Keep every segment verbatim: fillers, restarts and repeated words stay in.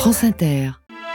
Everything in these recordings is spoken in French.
France Inter.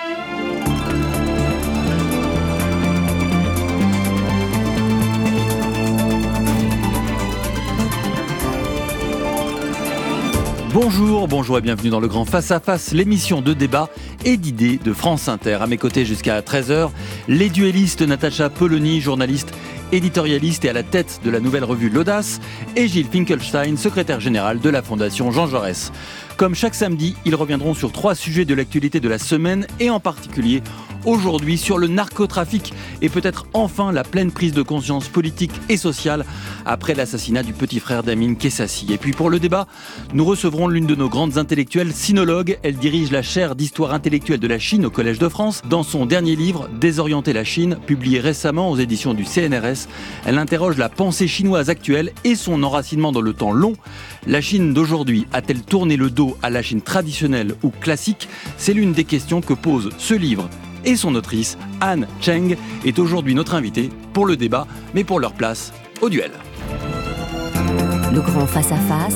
Bonjour, bonjour et bienvenue dans le Grand Face à Face, l'émission de débat et d'idées de France Inter. À mes côtés jusqu'à treize heures, les duellistes Natacha Polony, journaliste, éditorialiste et à la tête de la nouvelle revue L'Audace, et Gilles Finkelstein, secrétaire général de la Fondation Jean Jaurès. Comme chaque samedi, ils reviendront sur trois sujets de l'actualité de la semaine et en particulier aujourd'hui sur le narcotrafic et peut-être enfin la pleine prise de conscience politique et sociale après l'assassinat du petit frère d'Amine Kessassi. Et puis pour le débat, nous recevrons l'une de nos grandes intellectuelles, sinologue. Elle dirige la chaire d'histoire intellectuelle de la Chine au Collège de France. Dans son dernier livre, Désorienter la Chine, publié récemment aux éditions du C N R S, elle interroge la pensée chinoise actuelle et son enracinement dans le temps long. La Chine d'aujourd'hui a-t-elle tourné le dos à la Chine traditionnelle ou classique ? C'est l'une des questions que pose ce livre. Et son autrice, Anne Cheng, est aujourd'hui notre invitée pour le débat, mais pour leur place au duel. Le Grand Face à Face,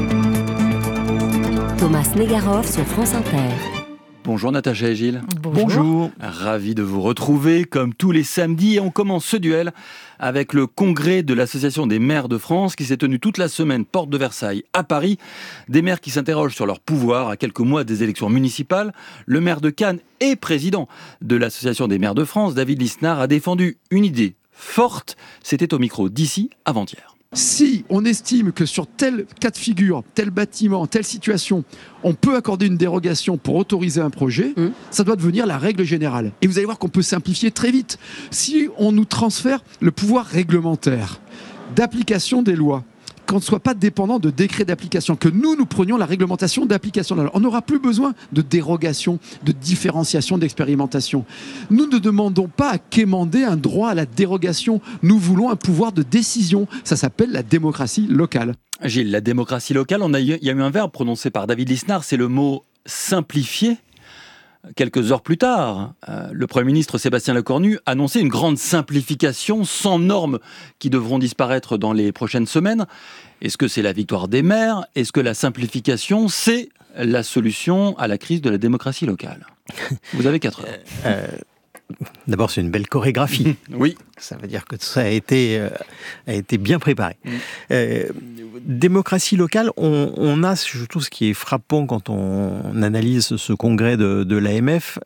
Thomas Negaroff sur France Inter. Bonjour Natacha et Gilles. Bonjour. Bonjour. Ravi de vous retrouver comme tous les samedis et on commence ce duel avec le congrès de l'Association des maires de France qui s'est tenu toute la semaine porte de Versailles à Paris. Des maires qui s'interrogent sur leur pouvoir à quelques mois des élections municipales. Le maire de Cannes et président de l'Association des maires de France, David Lisnard, a défendu une idée forte. C'était au micro d'ici avant-hier. Si on estime que sur tel cas de figure, tel bâtiment, telle situation, on peut accorder une dérogation pour autoriser un projet, mmh. ça doit devenir la règle générale. Et vous allez voir qu'on peut simplifier très vite. Si on nous transfère le pouvoir réglementaire d'application des lois, qu'on ne soit pas dépendant de décrets d'application, que nous, nous prenions la réglementation d'application de la loi. On n'aura plus besoin de dérogation, de différenciation, d'expérimentation. Nous ne demandons pas à quémander un droit à la dérogation. Nous voulons un pouvoir de décision. Ça s'appelle la démocratie locale. Gilles, la démocratie locale, on a eu, il y a eu un verbe prononcé par David Lisnard, c'est le mot « simplifier ». Quelques heures plus tard, euh, le Premier ministre Sébastien Lecornu annonçait une grande simplification sans normes qui devront disparaître dans les prochaines semaines. Est-ce que c'est la victoire des maires ? Est-ce que la simplification, c'est la solution à la crise de la démocratie locale ? Vous avez quatre heures. Euh, D'abord, c'est une belle chorégraphie. Oui. Ça veut dire que ça a été, euh, a été bien préparé. Mmh. Euh, démocratie locale, on, on a, je trouve, ce qui est frappant quand on, on analyse ce congrès de, de l'A M F,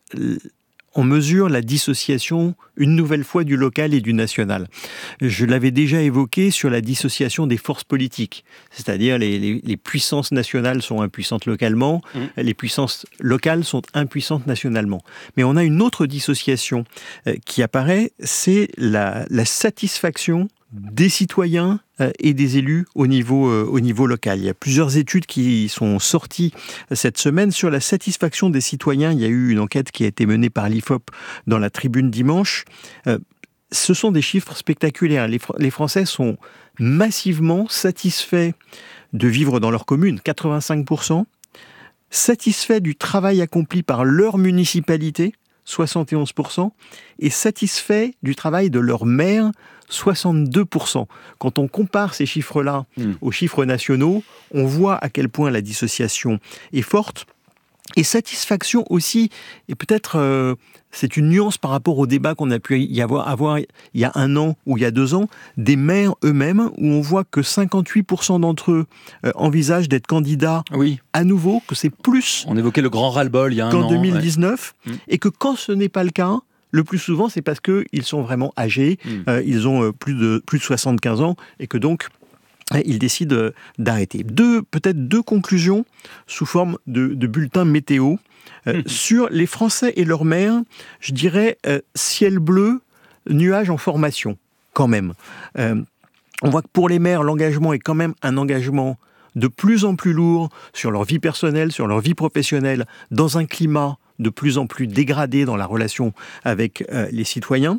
on mesure la dissociation, une nouvelle fois, du local et du national. Je l'avais déjà évoqué sur la dissociation des forces politiques. C'est-à-dire, les, les, les puissances nationales sont impuissantes localement, mmh. les puissances locales sont impuissantes nationalement. Mais on a une autre dissociation euh, qui apparaît, c'est la, la satisfaction des citoyens et des élus au niveau, euh, au niveau local. Il y a plusieurs études qui sont sorties cette semaine sur la satisfaction des citoyens. Il y a eu une enquête qui a été menée par l'I F O P dans la Tribune dimanche. Euh, ce sont des chiffres spectaculaires. Les, Fr- les Français sont massivement satisfaits de vivre dans leur commune, quatre-vingt-cinq pour cent, satisfaits du travail accompli par leur municipalité, soixante et onze pour cent, et satisfaits du travail de leur maire, soixante-deux pour cent. Quand on compare ces chiffres-là mmh. aux chiffres nationaux, on voit à quel point la dissociation est forte. Et satisfaction aussi, et peut-être euh, c'est une nuance par rapport au débat qu'on a pu y avoir, avoir il y a un an ou il y a deux ans, des maires eux-mêmes, où on voit que cinquante-huit pour cent d'entre eux euh, envisagent d'être candidats oui. à nouveau, que c'est plus on évoquait le grand ras-le-bol il y a un qu'en an, deux mille dix-neuf, ouais. et que quand ce n'est pas le cas, le plus souvent, c'est parce qu'ils sont vraiment âgés, mmh. euh, ils ont euh, plus de, plus de soixante-quinze ans, et que donc, ils décident d'arrêter. Deux, peut-être deux conclusions sous forme de, de bulletins météo. Euh, mmh. Sur les Français et leurs maires, je dirais euh, ciel bleu, nuages en formation, quand même. Euh, on voit que pour les maires, l'engagement est quand même un engagement de plus en plus lourd sur leur vie personnelle, sur leur vie professionnelle, dans un climat de plus en plus dégradé dans la relation avec euh, les citoyens.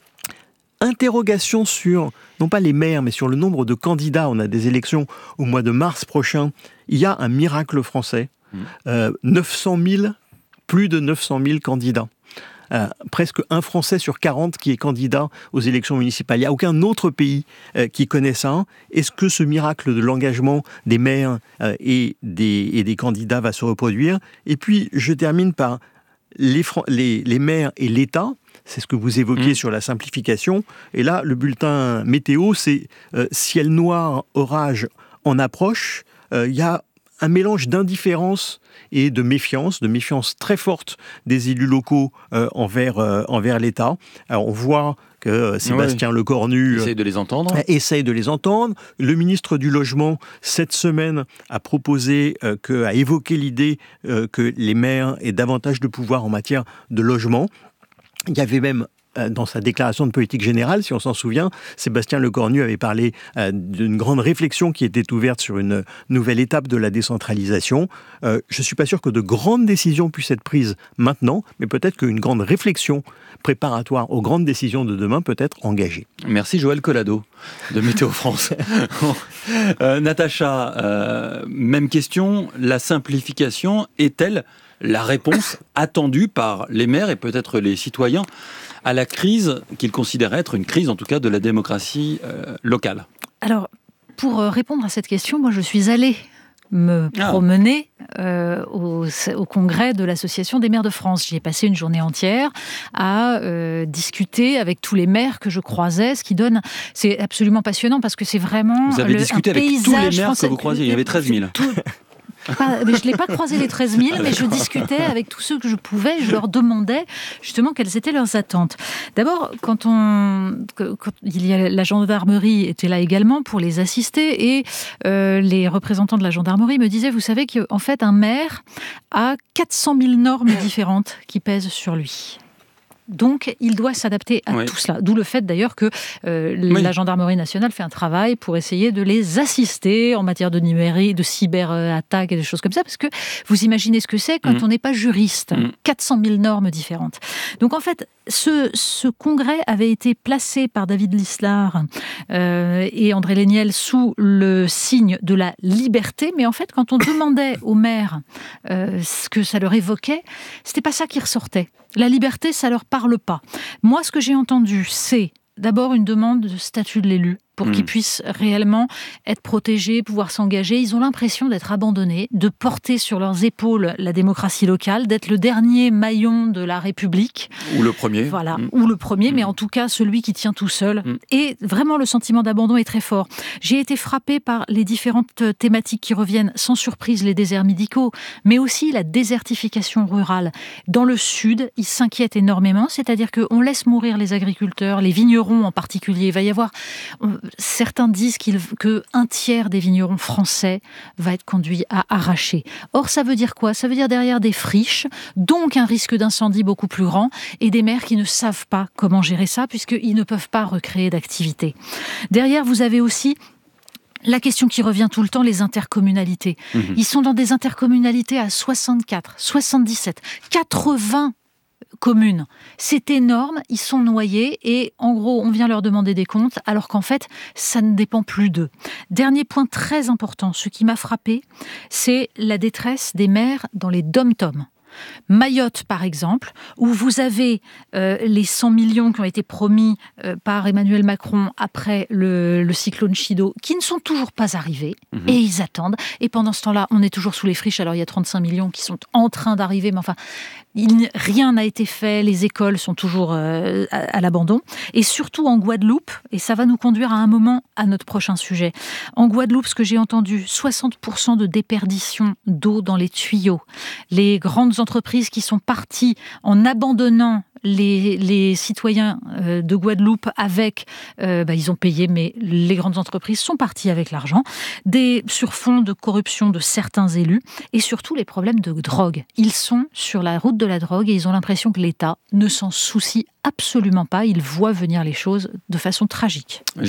Interrogation sur, non pas les maires, mais sur le nombre de candidats. On a des élections au mois de mars prochain. Il y a un miracle français. Mmh. Euh, neuf cent mille, plus de neuf cent mille candidats. Euh, presque un Français sur quarante qui est candidat aux élections municipales. Il n'y a aucun autre pays euh, qui connaît ça. Est-ce que ce miracle de l'engagement des maires euh, et, des, et des candidats va se reproduire ? Et puis, je termine par les, les, les maires et l'État. C'est ce que vous évoquiez mmh. sur la simplification. Et là, le bulletin météo, c'est euh, ciel noir, orage en approche. Il euh, y a un mélange d'indifférence et de méfiance, de méfiance très forte des élus locaux euh, envers, euh, envers l'État. Alors, on voit que euh, Sébastien oui. Lecornu essaye de les entendre. Euh, essaye de les entendre. Le ministre du Logement, cette semaine, a proposé, euh, que, a évoqué l'idée euh, que les maires aient davantage de pouvoir en matière de logement. Il y avait même, dans sa déclaration de politique générale, si on s'en souvient, Sébastien Lecornu avait parlé euh, d'une grande réflexion qui était ouverte sur une nouvelle étape de la décentralisation. Euh, je ne suis pas sûr que de grandes décisions puissent être prises maintenant, mais peut-être qu'une grande réflexion préparatoire aux grandes décisions de demain peut être engagée. Merci Joël Collado de Météo France. euh, Natacha, euh, même question, la simplification est-elle la réponse attendue par les maires et peut-être les citoyens à la crise qu'ils considèrent être une crise, en tout cas, de la démocratie euh, locale? Alors, pour répondre à cette question, moi, je suis allée me promener ah. euh, au, au congrès de l'Association des maires de France. J'y ai passé une journée entière à euh, discuter avec tous les maires que je croisais, ce qui donne... C'est absolument passionnant parce que c'est vraiment... Vous avez le, discuté avec tous les maires français, que vous croisiez, il y avait treize mille. Tout, Pas, mais je ne l'ai pas croisé les treize mille, mais je discutais avec tous ceux que je pouvais, je leur demandais justement quelles étaient leurs attentes. D'abord, quand, on, quand il y a, la gendarmerie était là également pour les assister, et euh, les représentants de la gendarmerie me disaient, vous savez qu'en fait un maire a quatre cent mille normes différentes qui pèsent sur lui. Donc, il doit s'adapter à oui. tout cela. D'où le fait d'ailleurs que euh, oui. la gendarmerie nationale fait un travail pour essayer de les assister en matière de numérique, de cyberattaques et des choses comme ça. Parce que vous imaginez ce que c'est quand mmh. on n'est pas juriste. Mmh. quatre cent mille normes différentes. Donc en fait, ce, ce congrès avait été placé par David Lislar euh, et André Léniel sous le signe de la liberté. Mais en fait, quand on demandait aux maires euh, ce que ça leur évoquait, c'était pas ça qui ressortait. La liberté, ça leur parle pas. Moi, ce que j'ai entendu, c'est d'abord une demande de statut de l'élu pour mmh. qu'ils puissent réellement être protégés, pouvoir s'engager. Ils ont l'impression d'être abandonnés, de porter sur leurs épaules la démocratie locale, d'être le dernier maillon de la République. Ou le premier. Voilà, mmh. ou le premier, mmh. mais en tout cas celui qui tient tout seul. Mmh. Et vraiment, le sentiment d'abandon est très fort. J'ai été frappée par les différentes thématiques qui reviennent, sans surprise, les déserts médicaux, mais aussi la désertification rurale. Dans le sud, ils s'inquiètent énormément, c'est-à-dire qu'on laisse mourir les agriculteurs, les vignerons en particulier. Il va y avoir... Certains disent qu'il, qu'un tiers des vignerons français va être conduit à arracher. Or, ça veut dire quoi? Ça veut dire derrière des friches, donc un risque d'incendie beaucoup plus grand, et des maires qui ne savent pas comment gérer ça, puisqu'ils ne peuvent pas recréer d'activité. Derrière, vous avez aussi la question qui revient tout le temps, les intercommunalités. Mmh. Ils sont dans des intercommunalités à soixante-quatre, soixante-dix-sept, quatre-vingts communes. C'est énorme, ils sont noyés et en gros, on vient leur demander des comptes alors qu'en fait, ça ne dépend plus d'eux. Dernier point très important, ce qui m'a frappé, c'est la détresse des maires dans les dom-toms. Mayotte, par exemple, où vous avez euh, les cent millions qui ont été promis euh, par Emmanuel Macron après le, le cyclone Chido, qui ne sont toujours pas arrivés, mmh. et ils attendent. Et pendant ce temps-là, on est toujours sous les friches, alors il y a trente-cinq millions qui sont en train d'arriver, mais enfin, il, rien n'a été fait, les écoles sont toujours euh, à, à l'abandon. Et surtout en Guadeloupe, et ça va nous conduire à un moment à notre prochain sujet. En Guadeloupe, ce que j'ai entendu, soixante pour cent de déperdition d'eau dans les tuyaux. Les grandes entreprises qui sont parties en abandonnant les, les citoyens euh, de Guadeloupe avec... Euh, bah, ils ont payé, mais les grandes entreprises sont parties avec l'argent. Des sur fond de corruption de certains élus et surtout les problèmes de drogue. Ils sont sur la route de la drogue et ils ont l'impression que l'État ne s'en soucie absolument pas. Ils voient venir les choses de façon tragique. Gilles ?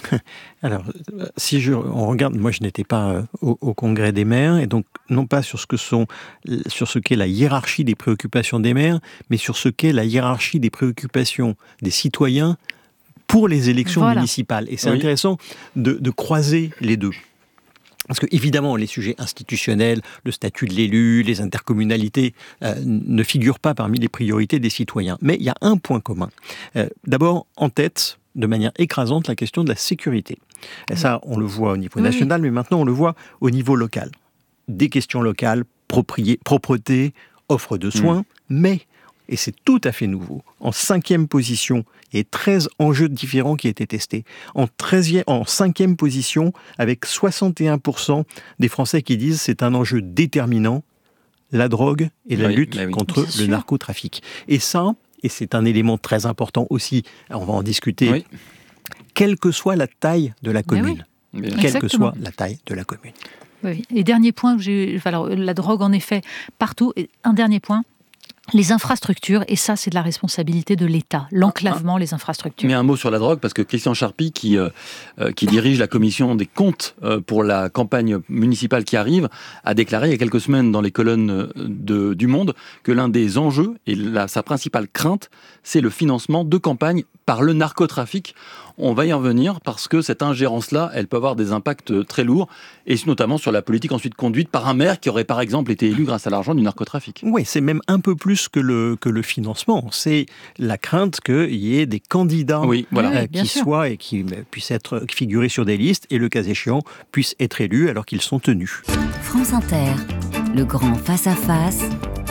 Alors, si je, on regarde, moi je n'étais pas au, au congrès des maires, et donc non pas sur ce que sont, sur ce qu'est la hiérarchie des préoccupations des maires, mais sur ce qu'est la hiérarchie des préoccupations des citoyens pour les élections voilà. municipales. Et c'est oui. intéressant de, de croiser les deux. Parce que, évidemment, les sujets institutionnels, le statut de l'élu, les intercommunalités, euh, ne figurent pas parmi les priorités des citoyens. Mais il y a un point commun. Euh, d'abord, en tête, de manière écrasante, la question de la sécurité. Et ça, on le voit au niveau national, oui. mais maintenant, on le voit au niveau local. Des questions locales, proprié, propreté, offre de soins, mmh. mais, et c'est tout à fait nouveau, en cinquième position, et treize enjeux différents qui étaient testés, en, treizième, en cinquième position, avec soixante et un pour cent des Français qui disent c'est un enjeu déterminant, la drogue et la oui, lutte oui. contre Bien le sûr. narcotrafic. Et ça, et c'est un élément très important aussi, on va en discuter, oui. quelle que soit la taille de la commune. Oui. Quelle Exactement. que soit la taille de la commune. Oui. Et dernier point, que j'ai, alors, la drogue en effet partout, et un dernier point, les infrastructures, et ça c'est de la responsabilité de l'État, l'enclavement, les infrastructures. Mais un mot sur la drogue, parce que Christian Charpy, qui, euh, qui dirige la commission des comptes euh, pour la campagne municipale qui arrive, a déclaré il y a quelques semaines dans les colonnes de, du Monde que l'un des enjeux, et la, sa principale crainte, c'est le financement de campagnes par le narcotrafic. On va y revenir parce que cette ingérence-là, elle peut avoir des impacts très lourds, et notamment sur la politique ensuite conduite par un maire qui aurait par exemple été élu grâce à l'argent du narcotrafic. Oui, c'est même un peu plus que le, que le financement. C'est la crainte qu'il y ait des candidats oui, voilà. euh, qui sûr. soient et qui puissent être figurés sur des listes, et le cas échéant, puissent être élus alors qu'ils sont tenus. France Inter, le grand face-à-face,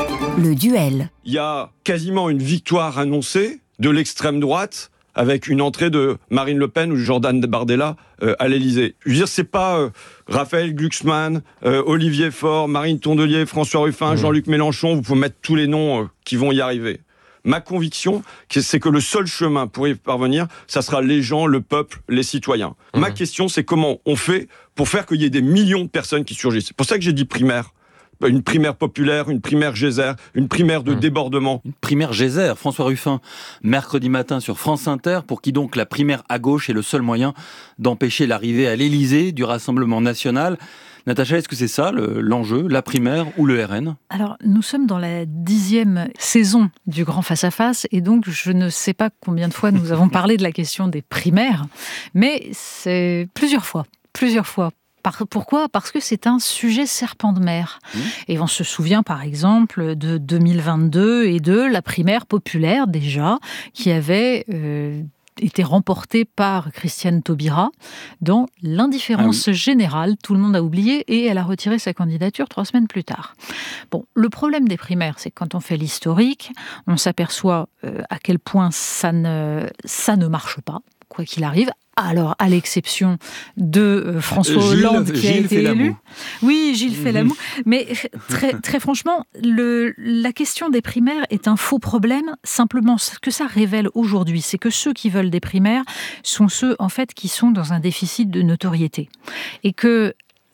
le duel. Il y a quasiment une victoire annoncée de l'extrême droite, avec une entrée de Marine Le Pen ou Jordan Bardella euh, à l'Élysée. Je veux dire, c'est pas euh, Raphaël Glucksmann, euh, Olivier Faure, Marine Tondelier, François Ruffin, mmh. Jean-Luc Mélenchon, vous pouvez mettre tous les noms euh, qui vont y arriver. Ma conviction, c'est que le seul chemin pour y parvenir, ça sera les gens, le peuple, les citoyens. Mmh. Ma question, c'est comment on fait pour faire qu'il y ait des millions de personnes qui surgissent. C'est pour ça que j'ai dit primaire. Une primaire populaire, une primaire Gézère, une primaire de mmh. débordement. Une primaire Gézère, François Ruffin, mercredi matin sur France Inter, pour qui donc la primaire à gauche est le seul moyen d'empêcher l'arrivée à l'Élysée du Rassemblement national. Natacha, est-ce que c'est ça le, l'enjeu, la primaire ou le R N ? Alors, nous sommes dans la dixième saison du Grand Face-à-Face, et donc je ne sais pas combien de fois nous avons parlé de la question des primaires, mais c'est plusieurs fois, plusieurs fois. Pourquoi ? Parce que c'est un sujet serpent de mer. Mmh. Et on se souvient par exemple de deux mille vingt-deux et de la primaire populaire déjà, qui avait euh, été remportée par Christiane Taubira dans l'indifférence ah oui. générale. Tout le monde a oublié et elle a retiré sa candidature trois semaines plus tard. Bon, le problème des primaires, c'est que quand on fait l'historique, on s'aperçoit euh, à quel point ça ne, ça ne marche pas, quoi qu'il arrive. Alors, à l'exception de euh, François Gilles, Hollande qui Gilles a été Fellamou. élu. Oui, Gilles mmh. Fellamou. Mais très, très franchement, le, la question des primaires est un faux problème. Simplement, ce que ça révèle aujourd'hui, c'est que ceux qui veulent des primaires sont ceux, en fait, qui sont dans un déficit de notoriété. Et que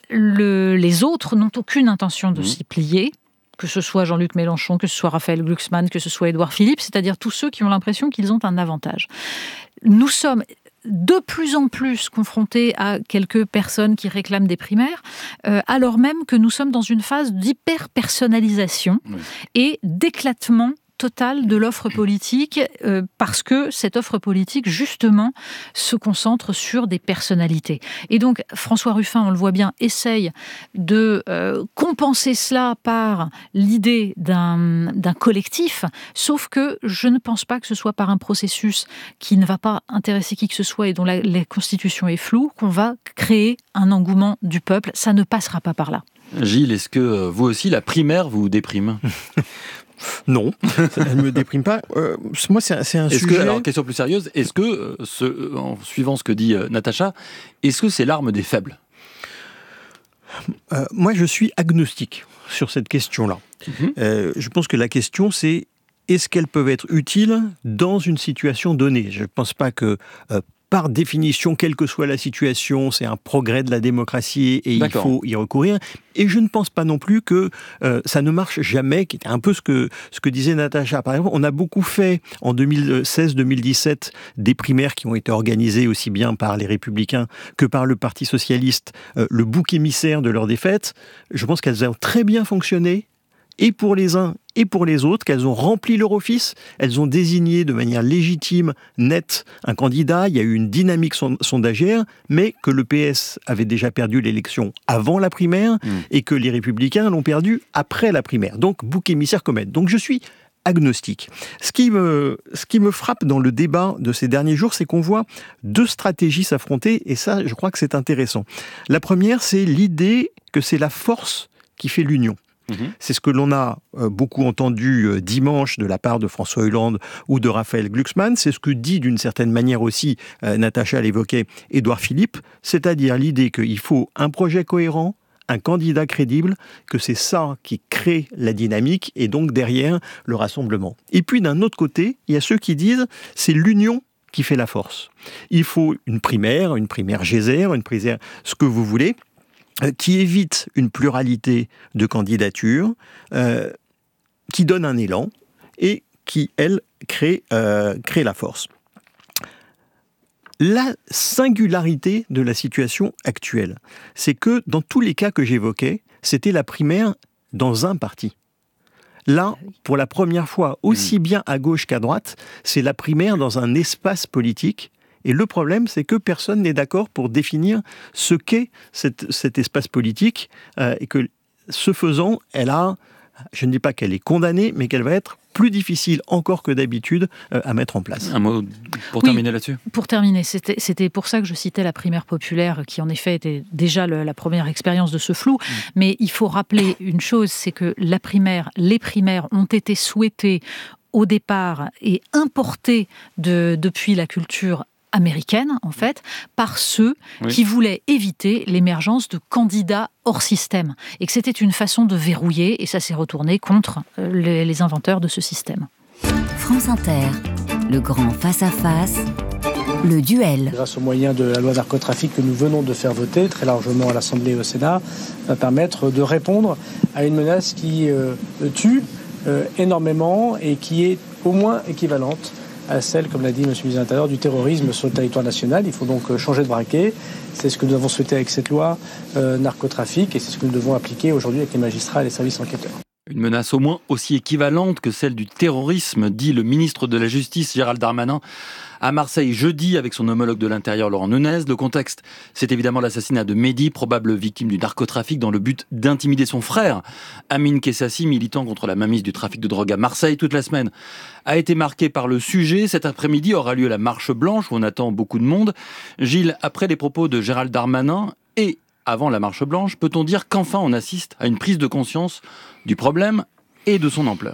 le, les autres n'ont aucune intention de mmh. s'y plier. Que ce soit Jean-Luc Mélenchon, que ce soit Raphaël Glucksmann, que ce soit Édouard Philippe, c'est-à-dire tous ceux qui ont l'impression qu'ils ont un avantage. Nous sommes de plus en plus confrontés à quelques personnes qui réclament des primaires, euh, alors même que nous sommes dans une phase d'hyper-personnalisation oui. et d'éclatement total de l'offre politique, euh, parce que cette offre politique, justement, se concentre sur des personnalités. Et donc, François Ruffin, on le voit bien, essaye de euh, compenser cela par l'idée d'un, d'un collectif, sauf que je ne pense pas que ce soit par un processus qui ne va pas intéresser qui que ce soit et dont la, la Constitution est floue, qu'on va créer un engouement du peuple. Ça ne passera pas par là. Gilles, est-ce que vous aussi, la primaire vous déprime ? Non, elle ne me déprime pas. Euh, moi, c'est, c'est un est-ce sujet... Que, alors, question plus sérieuse, est-ce que, ce, en suivant ce que dit euh, Natacha, est-ce que c'est l'arme des faibles ? euh, Moi, je suis agnostique sur cette question-là. Mm-hmm. Euh, je pense que la question, c'est est-ce qu'elles peuvent être utiles dans une situation donnée ? Je ne pense pas que... Euh, par définition, quelle que soit la situation, c'est un progrès de la démocratie et D'accord. il faut y recourir. Et je ne pense pas non plus que euh, ça ne marche jamais, qui était un peu ce que, ce que disait Natacha. Par exemple, on a beaucoup fait en deux mille seize deux mille dix-sept des primaires qui ont été organisées aussi bien par les Républicains que par le Parti Socialiste, euh, le bouc émissaire de leur défaite. Je pense qu'elles ont très bien fonctionné, et pour les uns et pour les autres, qu'elles ont rempli leur office, elles ont désigné de manière légitime, nette, un candidat, il y a eu une dynamique sondagère, mais que le P S avait déjà perdu l'élection avant la primaire, mmh. et que les Républicains l'ont perdu après la primaire. Donc, bouc émissaire comète. Donc, je suis agnostique. Ce qui me, ce qui me frappe dans le débat de ces derniers jours, c'est qu'on voit deux stratégies s'affronter, et ça, je crois que c'est intéressant. La première, c'est l'idée que c'est la force qui fait l'union. Mmh. C'est ce que l'on a euh, beaucoup entendu euh, dimanche de la part de François Hollande ou de Raphaël Glucksmann. C'est ce que dit d'une certaine manière aussi, euh, Natacha l'évoquait, Édouard Philippe, c'est-à-dire l'idée qu'il faut un projet cohérent, un candidat crédible, que c'est ça qui crée la dynamique et donc derrière le rassemblement. Et puis d'un autre côté, il y a ceux qui disent c'est l'union qui fait la force. Il faut une primaire, une primaire Gézère, une primaire ce que vous voulez, euh, qui évite une pluralité de candidatures, euh, qui donne un élan et qui, elle, crée, euh, crée la force. La singularité de la situation actuelle, c'est que dans tous les cas que j'évoquais, c'était la primaire dans un parti. Là, pour la première fois, aussi bien à gauche qu'à droite, c'est la primaire dans un espace politique. Et le problème, c'est que personne n'est d'accord pour définir ce qu'est cet, cet espace politique. Euh, et que, ce faisant, elle a, je ne dis pas qu'elle est condamnée, mais qu'elle va être plus difficile encore que d'habitude euh, à mettre en place. Un mot pour oui, terminer là-dessus. Pour terminer, c'était, c'était pour ça que je citais la primaire populaire, qui en effet était déjà le, la première expérience de ce flou. Mmh. Mais il faut rappeler une chose, c'est que la primaire, les primaires ont été souhaitées au départ et importées de, depuis la culture américaine, en fait, par ceux oui. qui voulaient éviter l'émergence de candidats hors système. Et que c'était une façon de verrouiller, et ça s'est retourné contre les, les inventeurs de ce système. France Inter, le grand face-à-face, le duel. Grâce aux moyens de la loi narcotrafic que nous venons de faire voter, très largement à l'Assemblée et au Sénat, va permettre de répondre à une menace qui euh, tue euh, énormément et qui est au moins équivalente à celle, comme l'a dit M. le ministre de l'Intérieur, du terrorisme sur le territoire national. Il faut donc changer de braquet. C'est ce que nous avons souhaité avec cette loi euh, narcotrafic et c'est ce que nous devons appliquer aujourd'hui avec les magistrats et les services enquêteurs. Une menace au moins aussi équivalente que celle du terrorisme, dit le ministre de la Justice Gérald Darmanin à Marseille jeudi avec son homologue de l'Intérieur Laurent Nunez. Le contexte, c'est évidemment l'assassinat de Mehdi, probable victime du narcotrafic, dans le but d'intimider son frère. Amine Kessassi, militant contre la mainmise du trafic de drogue à Marseille toute la semaine, a été marqué par le sujet. Cet après-midi aura lieu la marche blanche où on attend beaucoup de monde. Gilles, après les propos de Gérald Darmanin et avant la marche blanche, peut-on dire qu'enfin on assiste à une prise de conscience du problème et de son ampleur ?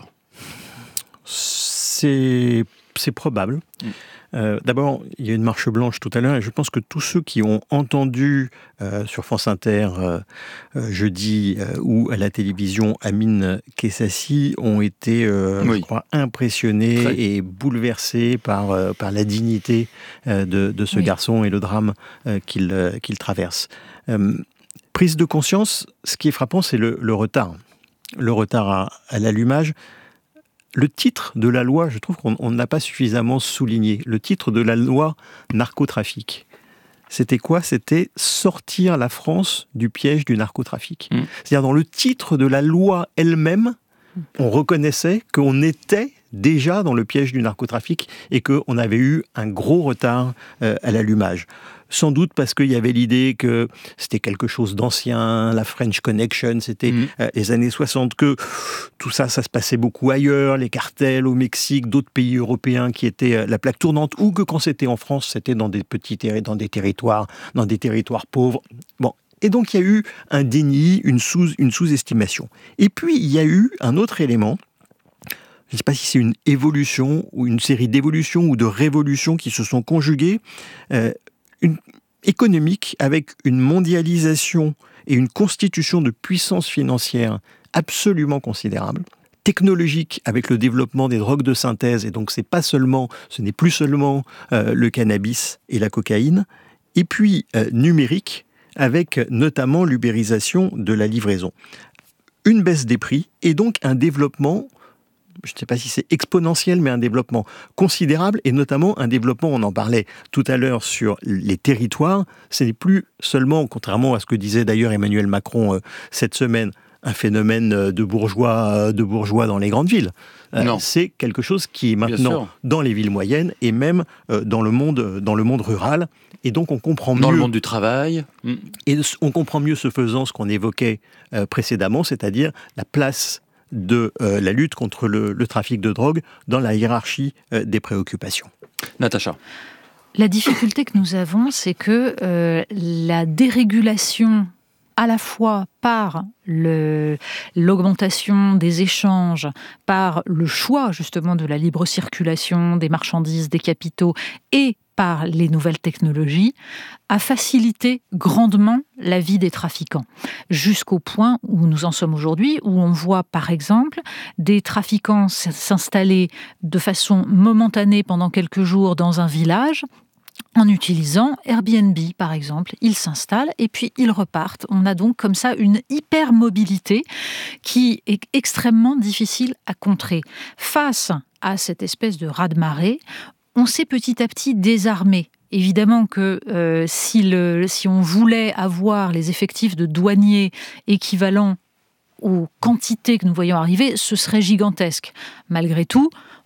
C'est, c'est probable. Mmh. Euh, d'abord, il y a une marche blanche tout à l'heure et je pense que tous ceux qui ont entendu euh, sur France Inter euh, euh, jeudi euh, ou à la télévision Amine Kessassi ont été, euh, oui. je crois, impressionnés Très. et bouleversés par, euh, par la dignité euh, de, de ce oui. garçon et le drame euh, qu'il, euh, qu'il traverse. Euh, prise de conscience, ce qui est frappant, c'est le, le retard. Le retard à, à l'allumage. Le titre de la loi, je trouve qu'on ne l'a pas suffisamment souligné. Le titre de la loi narcotrafic, c'était quoi ? C'était sortir la France du piège du narcotrafic. Mmh. C'est-à-dire dans le titre de la loi elle-même, on reconnaissait qu'on était déjà dans le piège du narcotrafic et qu'on avait eu un gros retard euh, à l'allumage. Sans doute parce qu'il y avait l'idée que c'était quelque chose d'ancien, la French Connection, c'était mmh. euh, les années soixante, que tout ça, ça se passait beaucoup ailleurs, les cartels au Mexique, d'autres pays européens qui étaient euh, la plaque tournante, ou que quand c'était en France, c'était dans des petits terri- dans des territoires, dans des territoires pauvres. Bon. Et donc il y a eu un déni, une, sous, une sous-estimation. Et puis il y a eu un autre élément, je ne sais pas si c'est une évolution, ou une série d'évolutions ou de révolutions qui se sont conjuguées, euh, une économique avec une mondialisation et une constitution de puissance financière absolument considérable, technologique avec le développement des drogues de synthèse, et donc c'est pas seulement, ce n'est plus seulement euh, le cannabis et la cocaïne, et puis euh, numérique avec notamment l'ubérisation de la livraison. Une baisse des prix et donc un développement, je ne sais pas si c'est exponentiel, mais un développement considérable, et notamment un développement, on en parlait tout à l'heure sur les territoires, ce n'est plus seulement, contrairement à ce que disait d'ailleurs Emmanuel Macron euh, cette semaine, un phénomène de bourgeois, de bourgeois dans les grandes villes. Euh, c'est quelque chose qui est maintenant dans les villes moyennes et même euh, dans, le monde, dans le monde rural. Et donc on comprend mieux... Dans le monde du travail. Et on comprend mieux ce faisant ce qu'on évoquait euh, précédemment, c'est-à-dire la place de euh, la lutte contre le, le trafic de drogue dans la hiérarchie euh, des préoccupations. Natacha. La difficulté que nous avons, c'est que euh, la dérégulation à la fois par le, l'augmentation des échanges, par le choix justement de la libre circulation des marchandises, des capitaux et par les nouvelles technologies, a facilité grandement la vie des trafiquants, jusqu'au point où nous en sommes aujourd'hui, où on voit par exemple des trafiquants s'installer de façon momentanée pendant quelques jours dans un village, en utilisant Airbnb, par exemple. Ils s'installent et puis ils repartent. On a donc comme ça une hypermobilité qui est extrêmement difficile à contrer. Face à cette espèce de raz-de-marée, on s'est petit à petit désarmé. Évidemment que euh, si, le, si on voulait avoir les effectifs de douaniers équivalents aux quantités que nous voyons arriver, ce serait gigantesque. Malgré tout,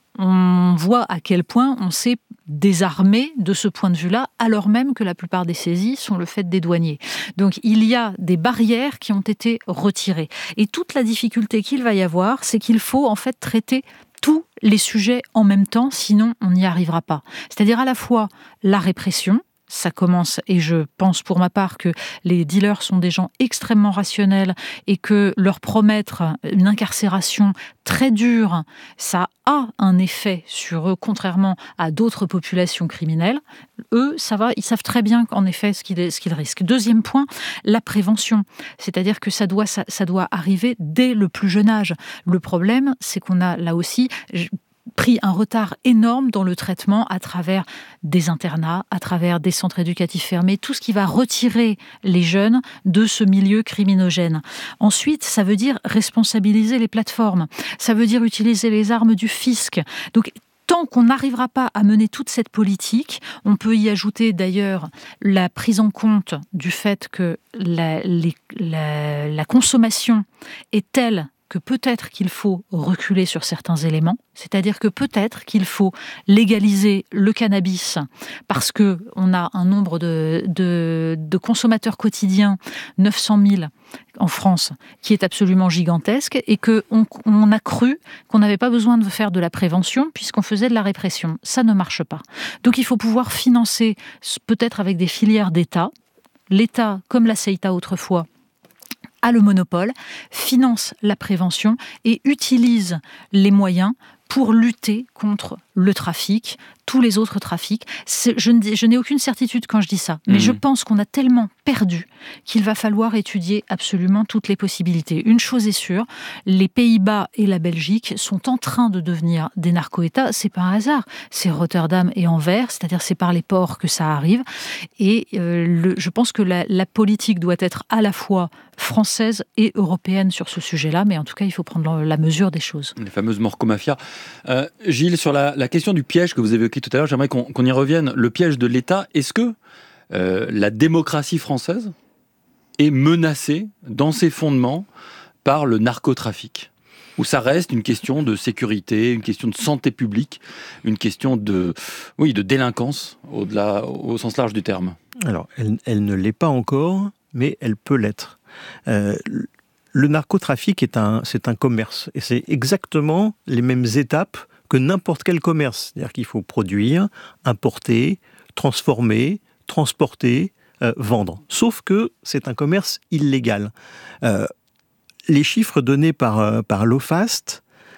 on voit à quel point on s'est désarmé de ce point de vue-là, alors même que la plupart des saisies sont le fait des douaniers. Donc il y a des barrières qui ont été retirées. Et toute la difficulté qu'il va y avoir, c'est qu'il faut en fait traiter tous les sujets en même temps, sinon on n'y arrivera pas. C'est-à-dire à la fois la répression, ça commence, et je pense pour ma part que les dealers sont des gens extrêmement rationnels et que leur promettre une incarcération très dure, ça a un effet sur eux, contrairement à d'autres populations criminelles. Eux, ça va, ils savent très bien en effet ce qu'ils, ce qu'ils risquent. Deuxième point, la prévention. C'est-à-dire que ça doit, ça, ça doit arriver dès le plus jeune âge. Le problème, c'est qu'on a là aussi pris un retard énorme dans le traitement à travers des internats, à travers des centres éducatifs fermés, tout ce qui va retirer les jeunes de ce milieu criminogène. Ensuite, ça veut dire responsabiliser les plateformes, ça veut dire utiliser les armes du fisc. Donc, tant qu'on n'arrivera pas à mener toute cette politique, on peut y ajouter d'ailleurs la prise en compte du fait que la, les, la, la consommation est telle que peut-être qu'il faut reculer sur certains éléments, c'est-à-dire que peut-être qu'il faut légaliser le cannabis parce qu'on a un nombre de, de, de consommateurs quotidiens, neuf cent mille en France, qui est absolument gigantesque et qu'on on a cru qu'on n'avait pas besoin de faire de la prévention puisqu'on faisait de la répression. Ça ne marche pas. Donc il faut pouvoir financer, peut-être avec des filières d'État. L'État, comme la CEITA autrefois, a le monopole, finance la prévention et utilise les moyens pour lutter contre le trafic, tous les autres trafics. C'est, je, ne, je n'ai aucune certitude quand je dis ça, mais mmh. je pense qu'on a tellement perdu qu'il va falloir étudier absolument toutes les possibilités. Une chose est sûre, les Pays-Bas et la Belgique sont en train de devenir des narco-États. C'est pas un hasard, c'est Rotterdam et Anvers, c'est-à-dire c'est par les ports que ça arrive. Et euh, le, je pense que la, la politique doit être à la fois française et européenne sur ce sujet-là, mais en tout cas, il faut prendre la mesure des choses. Les fameuses morcomafias. Euh, Gilles, sur la, la question du piège que vous évoquiez tout à l'heure, j'aimerais qu'on, qu'on y revienne. Le piège de l'État, est-ce que euh, la démocratie française est menacée dans ses fondements par le narcotrafic ? Ou ça reste une question de sécurité, une question de santé publique, une question de, oui, de délinquance au-delà, au sens large du terme ? Alors, elle, elle ne l'est pas encore, mais elle peut l'être. Euh, le narcotrafic est un, c'est un commerce, et c'est exactement les mêmes étapes que n'importe quel commerce. C'est-à-dire qu'il faut produire, importer, transformer, transporter, euh, vendre. Sauf que c'est un commerce illégal. Euh, les chiffres donnés par, euh, par l'OFAST,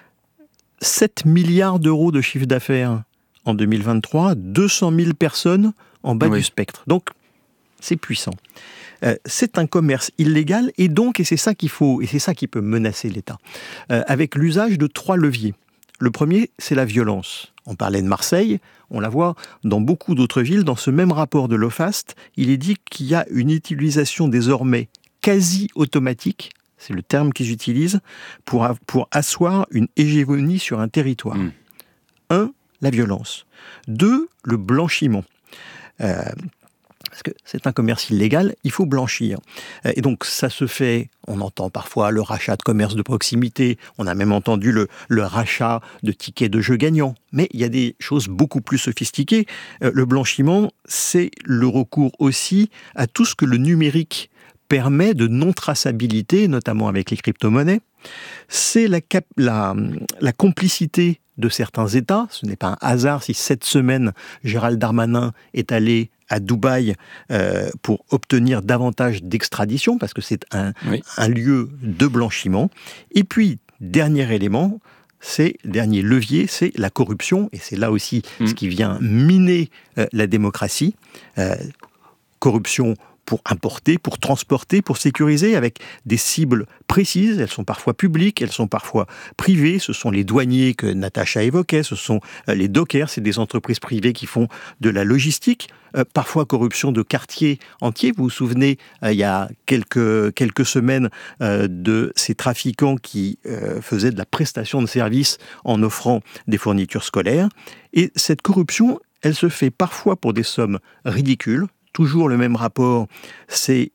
sept milliards d'euros de chiffre d'affaires en deux mille vingt-trois, deux cent mille personnes en bas oui. du spectre. Donc, c'est puissant. Euh, c'est un commerce illégal et donc, et c'est ça qu'il faut, et c'est ça qui peut menacer l'État, euh, avec l'usage de trois leviers. Le premier, c'est la violence. On parlait de Marseille, on la voit dans beaucoup d'autres villes. Dans ce même rapport de l'OFAST, il est dit qu'il y a une utilisation désormais quasi automatique, c'est le terme qu'ils utilisent, pour, pour asseoir une hégémonie sur un territoire. Mmh. Un, la violence. Deux, le blanchiment. Euh, Parce que c'est un commerce illégal, il faut blanchir. Et donc ça se fait, on entend parfois le rachat de commerce de proximité, on a même entendu le, le rachat de tickets de jeux gagnants. Mais il y a des choses beaucoup plus sophistiquées. Le blanchiment, c'est le recours aussi à tout ce que le numérique permet de non-traçabilité, notamment avec les crypto-monnaies, c'est la, cap- la, la complicité de certains États. Ce n'est pas un hasard si cette semaine, Gérald Darmanin est allé à Dubaï euh, pour obtenir davantage d'extradition, parce que c'est un, oui. un lieu de blanchiment. Et puis, dernier élément, c'est, dernier levier, c'est la corruption, et c'est là aussi mmh. ce qui vient miner euh, la démocratie. Euh, corruption pour importer, pour transporter, pour sécuriser, avec des cibles précises. Elles sont parfois publiques, elles sont parfois privées. Ce sont les douaniers que Natacha évoquait, ce sont les dockers, c'est des entreprises privées qui font de la logistique. Euh, parfois corruption de quartiers entiers. Vous vous souvenez, euh, il y a quelques, quelques semaines, euh, de ces trafiquants qui euh, faisaient de la prestation de services en offrant des fournitures scolaires. Et cette corruption, elle se fait parfois pour des sommes ridicules. Toujours le même rapport, c'est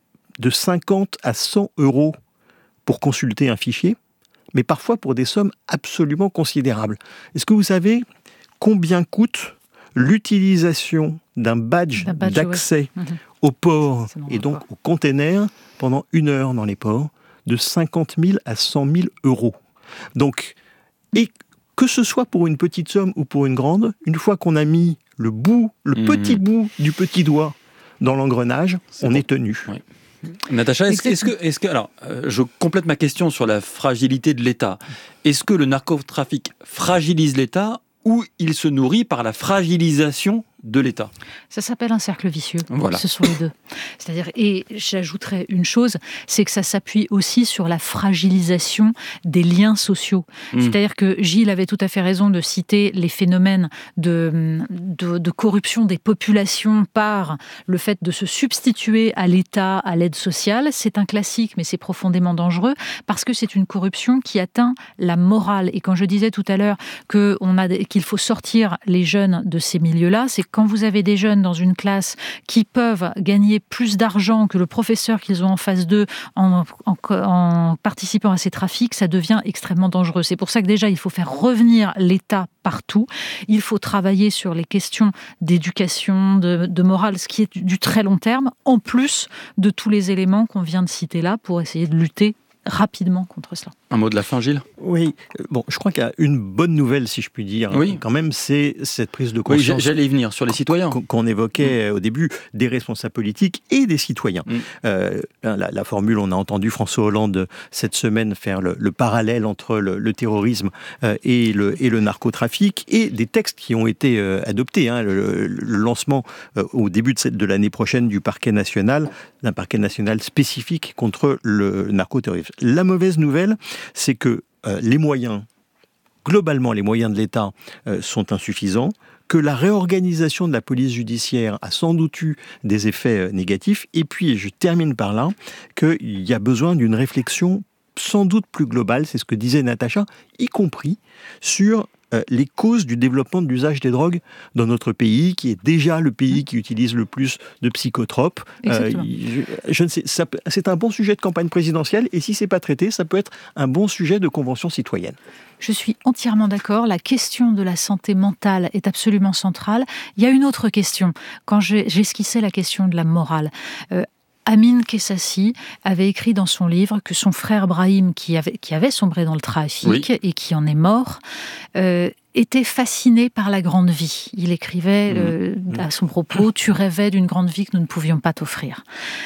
de cinquante à cent euros pour consulter un fichier, mais parfois pour des sommes absolument considérables. Est-ce que vous savez combien coûte l'utilisation d'un badge, d'un badge d'accès ouais. au port et donc aux containers pendant une heure dans les ports, de cinquante mille à cent mille euros. Donc, et que ce soit pour une petite somme ou pour une grande, une fois qu'on a mis le bout, le mmh. petit bout du petit doigt dans l'engrenage, c'est on bon. est tenu. Oui. Natacha, est-ce, est-ce que, est-ce que, alors, euh, je complète ma question sur la fragilité de l'État. Est-ce que le narcotrafic fragilise l'État ou il se nourrit par la fragilisation de l'État? Ça s'appelle un cercle vicieux. Voilà. Ce sont les deux. C'est-à-dire, et j'ajouterais une chose, c'est que ça s'appuie aussi sur la fragilisation des liens sociaux. Mmh. C'est-à-dire que Gilles avait tout à fait raison de citer les phénomènes de, de, de corruption des populations par le fait de se substituer à l'État, à l'aide sociale. C'est un classique, mais c'est profondément dangereux parce que c'est une corruption qui atteint la morale. Et quand je disais tout à l'heure que on a, qu'il faut sortir les jeunes de ces milieux-là, c'est quand vous avez des jeunes dans une classe qui peuvent gagner plus d'argent que le professeur qu'ils ont en face d'eux en, en, en participant à ces trafics, ça devient extrêmement dangereux. C'est pour ça que déjà, il faut faire revenir l'État partout. Il faut travailler sur les questions d'éducation, de, de morale, ce qui est du, du très long terme, en plus de tous les éléments qu'on vient de citer là pour essayer de lutter rapidement contre cela. Un mot de la fin, Gilles ? Oui, bon, je crois qu'il y a une bonne nouvelle, si je puis dire, oui. quand même, c'est cette prise de conscience. Oui, j'allais y venir, sur les citoyens. Qu'on, qu'on évoquait mmh. au début, des responsables politiques et des citoyens. Mmh. Euh, la, la formule, on a entendu François Hollande cette semaine faire le, le parallèle entre le, le terrorisme euh, et, le, et le narcotrafic, et des textes qui ont été euh, adoptés. Hein, le, le lancement euh, au début de, cette, de l'année prochaine du parquet national, d'un parquet national spécifique contre le narcoterrorisme. La mauvaise nouvelle, c'est que euh, les moyens, globalement les moyens de l'État euh, sont insuffisants, que la réorganisation de la police judiciaire a sans doute eu des effets euh, négatifs, et puis, et je termine par là, qu'il y a besoin d'une réflexion sans doute plus globale, c'est ce que disait Natacha, y compris sur Euh, les causes du développement de l'usage des drogues dans notre pays, qui est déjà le pays qui utilise le plus de psychotropes. Euh, je, je ne sais, ça, c'est un bon sujet de campagne présidentielle, et si c'est pas traité, ça peut être un bon sujet de convention citoyenne. Je suis entièrement d'accord. La question de la santé mentale est absolument centrale. Il y a une autre question. Quand j'ai, j'esquissais la question de la morale, euh, Amin Kessassi avait écrit dans son livre que son frère Brahim, qui avait, qui avait sombré dans le trafic oui. et qui en est mort, euh, était fasciné par la grande vie. Il écrivait euh, à son propos « Tu rêvais d'une grande vie que nous ne pouvions pas t'offrir ».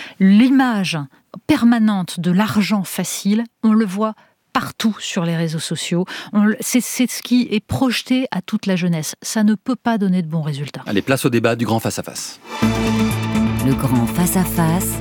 L'image permanente de l'argent facile, on le voit partout sur les réseaux sociaux. On, c'est, c'est ce qui est projeté à toute la jeunesse. Ça ne peut pas donner de bons résultats. Allez, place au débat du grand face-à-face. Le grand face-à-face,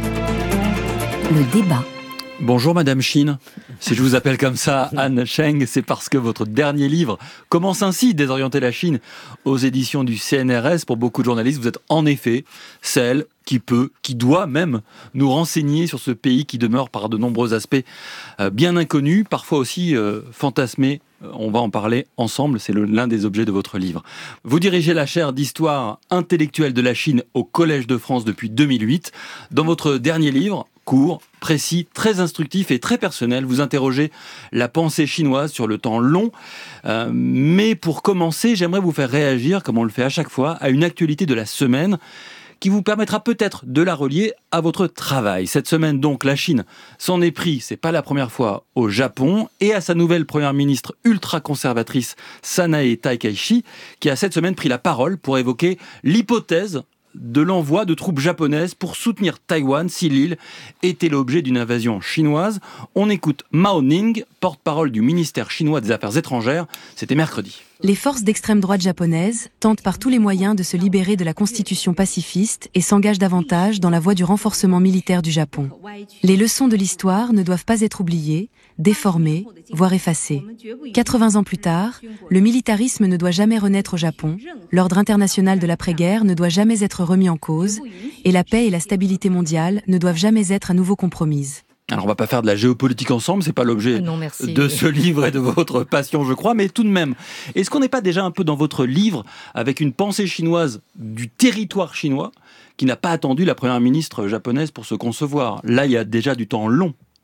le débat. Bonjour Madame Chine. Si je vous appelle comme ça, Anne Cheng, c'est parce que votre dernier livre commence ainsi, Désorienter la Chine, aux éditions du C N R S. Pour beaucoup de journalistes, vous êtes en effet celle qui peut, qui doit même nous renseigner sur ce pays qui demeure par de nombreux aspects euh, bien inconnus, parfois aussi euh, fantasmés. On va en parler ensemble, c'est le, l'un des objets de votre livre. Vous dirigez la chaire d'histoire intellectuelle de la Chine au Collège de France depuis deux mille huit. Dans votre dernier livre, court, précis, très instructif et très personnel, vous interrogez la pensée chinoise sur le temps long. Euh, mais pour commencer, j'aimerais vous faire réagir, comme on le fait à chaque fois, à une actualité de la semaine qui vous permettra peut-être de la relier à votre travail. Cette semaine donc, la Chine s'en est pris, c'est pas la première fois, au Japon et à sa nouvelle première ministre ultra-conservatrice Sanae Takaichi, qui a cette semaine pris la parole pour évoquer l'hypothèse de l'envoi de troupes japonaises pour soutenir Taïwan si l'île était l'objet d'une invasion chinoise. On écoute Mao Ning, porte-parole du ministère chinois des Affaires étrangères. C'était mercredi. Les forces d'extrême droite japonaises tentent par tous les moyens de se libérer de la constitution pacifiste et s'engagent davantage dans la voie du renforcement militaire du Japon. Les leçons de l'histoire ne doivent pas être oubliées, déformées, voire effacées. quatre-vingts ans plus tard, le militarisme ne doit jamais renaître au Japon, l'ordre international de l'après-guerre ne doit jamais être remis en cause, et la paix et la stabilité mondiale ne doivent jamais être à nouveau compromises. Alors on va pas faire de la géopolitique ensemble, c'est pas l'objet ah non, de ce livre et de votre passion, je crois, mais tout de même, est-ce qu'on n'est pas déjà un peu dans votre livre avec une pensée chinoise du territoire chinois qui n'a pas attendu la première ministre japonaise pour se concevoir? Là, il y a déjà du temps long, non ?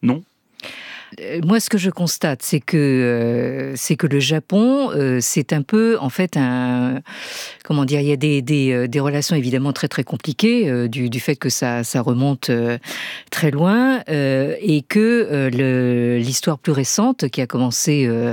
Moi, ce que je constate, c'est que euh, c'est que le Japon, euh, c'est un peu, en fait, un comment dire, il y a des des, des relations évidemment très très compliquées euh, du du fait que ça ça remonte euh, très loin euh, et que euh, le, l'histoire plus récente qui a commencé euh,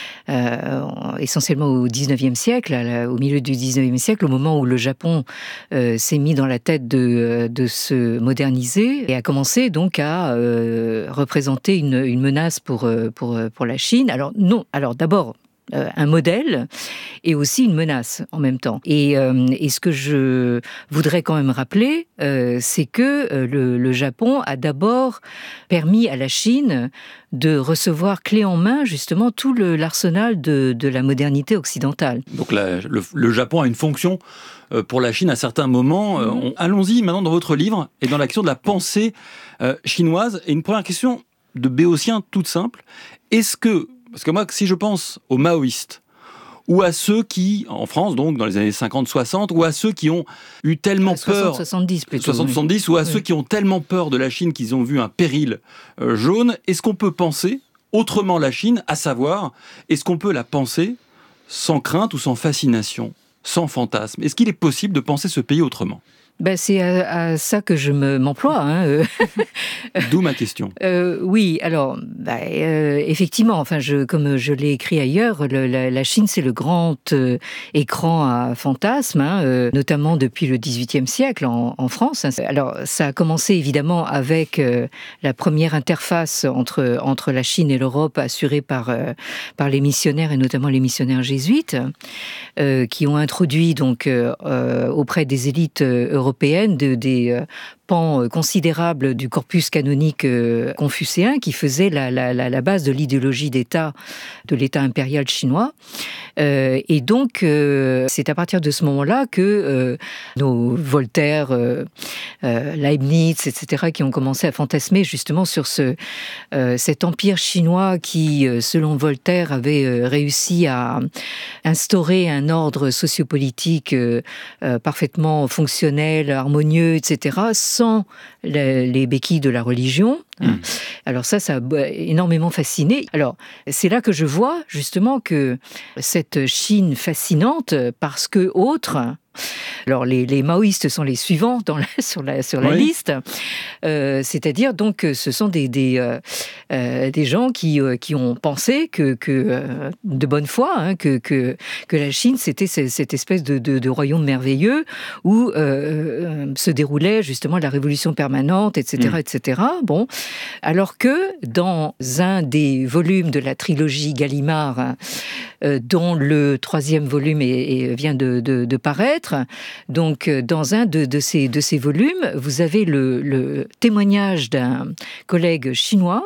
euh, essentiellement au dix-neuvième siècle, à, au milieu du dix-neuvième siècle, au moment où le Japon euh, s'est mis dans la tête de de se moderniser et a commencé donc à euh, représenter une une menace pour, pour, pour la Chine. Alors non, alors d'abord, euh, un modèle et aussi une menace en même temps. Et, euh, et ce que je voudrais quand même rappeler, euh, c'est que euh, le, le Japon a d'abord permis à la Chine de recevoir clé en main justement tout le, l'arsenal de, de la modernité occidentale. Donc la, le, le Japon a une fonction euh, pour la Chine à certains moments. Euh, on, allons-y maintenant dans votre livre et dans l'action de la pensée euh, chinoise. Et une première question de béotien toute simple. Est-ce que, parce que moi, si je pense aux maoïstes, ou à ceux qui, en France, donc, dans les années cinquante soixante, ou à ceux qui ont eu tellement peur... soixante soixante-dix plutôt. soixante soixante-dix, ou à oui. ceux qui ont tellement peur de la Chine qu'ils ont vu un péril euh, jaune, est-ce qu'on peut penser autrement la Chine, à savoir, est-ce qu'on peut la penser sans crainte ou sans fascination, sans fantasme? Est-ce qu'il est possible de penser ce pays autrement? Ben, c'est à, à ça que je me, m'emploie. Hein. D'où ma question. Euh, oui, alors, ben, euh, effectivement, enfin, je, comme je l'ai écrit ailleurs, le, la, la Chine, c'est le grand euh, écran à fantasmes, hein, euh, notamment depuis le dix-huitième siècle en, en France. Alors, ça a commencé évidemment avec euh, la première interface entre, entre la Chine et l'Europe assurée par, euh, par les missionnaires, et notamment les missionnaires jésuites, euh, qui ont introduit donc, euh, euh, auprès des élites européennes européenne de, des euh, pans considérables du corpus canonique euh, confucéen qui faisait la, la, la base de l'idéologie d'État, de l'État impérial chinois. Euh, et donc, euh, c'est à partir de ce moment-là que euh, nos Voltaire, euh, euh, Leibniz, et cetera, qui ont commencé à fantasmer justement sur ce, euh, cet empire chinois qui, euh, selon Voltaire, avait euh, réussi à instaurer un ordre sociopolitique euh, euh, parfaitement fonctionnel, harmonieux, et cetera, sans les, les béquilles de la religion. Mmh. Alors ça, ça a énormément fasciné. Alors, c'est là que je vois justement que cette Chine fascinante, parce que autre... Alors, les, les maoïstes sont les suivants dans la, sur la, sur la oui. liste. Euh, c'est-à-dire, donc, ce sont des, des, euh, euh, des gens qui, euh, qui ont pensé que, que euh, de bonne foi, hein, que, que, que la Chine, c'était cette espèce de, de, de royaume merveilleux où euh, euh, se déroulait justement la révolution permanente, et cetera, mmh. et cetera. Bon. Alors que dans un des volumes de la trilogie Gallimard, euh, dont le troisième volume est, est, vient de, de, de paraître, donc, dans un de, de, ces, de ces volumes, vous avez le, le témoignage d'un collègue chinois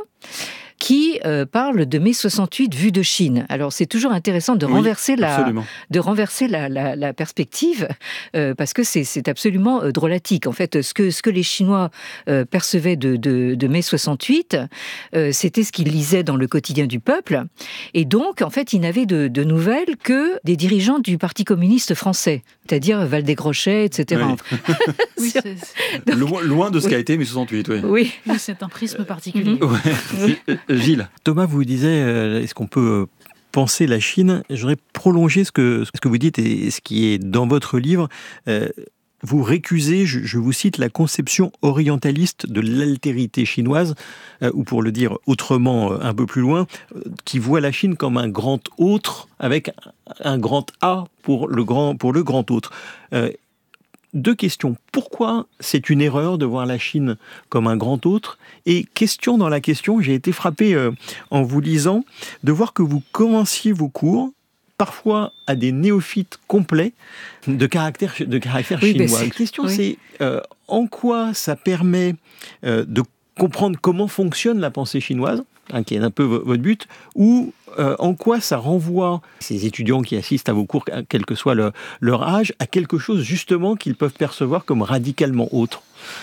qui euh, parle de mai soixante-huit vue de Chine. Alors, c'est toujours intéressant de oui, renverser, la, de renverser la, la, la perspective, euh, parce que c'est, c'est absolument euh, drôlatique. En fait, ce que, ce que les Chinois euh, percevaient de, de, de mai soixante-huit, euh, c'était ce qu'ils lisaient dans le quotidien du peuple. Et donc, en fait, ils n'avaient de, de nouvelles que des dirigeants du Parti communiste français, c'est-à-dire Valdez-Grochet, et cetera. Oui. oui, c'est... Donc, loin, loin de ce oui. qu'a été mai soixante-huit, oui. Oui, oui c'est un prisme particulier. Ouais. Oui. Gilles. Thomas, vous disiez, euh, est-ce qu'on peut penser la Chine? J'aurais prolongé ce que, ce que vous dites et ce qui est dans votre livre. Euh, vous récusez, je, je vous cite, la conception orientaliste de l'altérité chinoise, euh, ou pour le dire autrement, euh, un peu plus loin, euh, qui voit la Chine comme un grand autre, avec un grand A pour le grand, pour le grand autre. Euh, Deux questions. Pourquoi c'est une erreur de voir la Chine comme un grand autre ? Et question dans la question, j'ai été frappé euh, en vous lisant de voir que vous commenciez vos cours parfois à des néophytes complets de caractère, de caractère oui, chinois. La question oui. c'est euh, en quoi ça permet euh, de comprendre comment fonctionne la pensée chinoise, hein, qui est un peu votre but, ou euh, en quoi ça renvoie ces étudiants qui assistent à vos cours, quel que soit le, leur âge, à quelque chose justement qu'ils peuvent percevoir comme radicalement autre.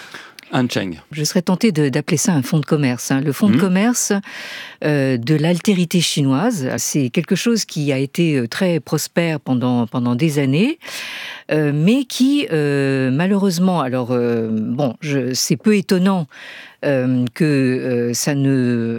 Han Cheng. Je serais tentée de, d'appeler ça un fonds de commerce. Hein. Le fonds mmh. de commerce euh, de l'altérité chinoise, c'est quelque chose qui a été très prospère pendant, pendant des années, euh, mais qui, euh, malheureusement, alors, euh, bon, je, c'est peu étonnant Euh, que euh, ça ne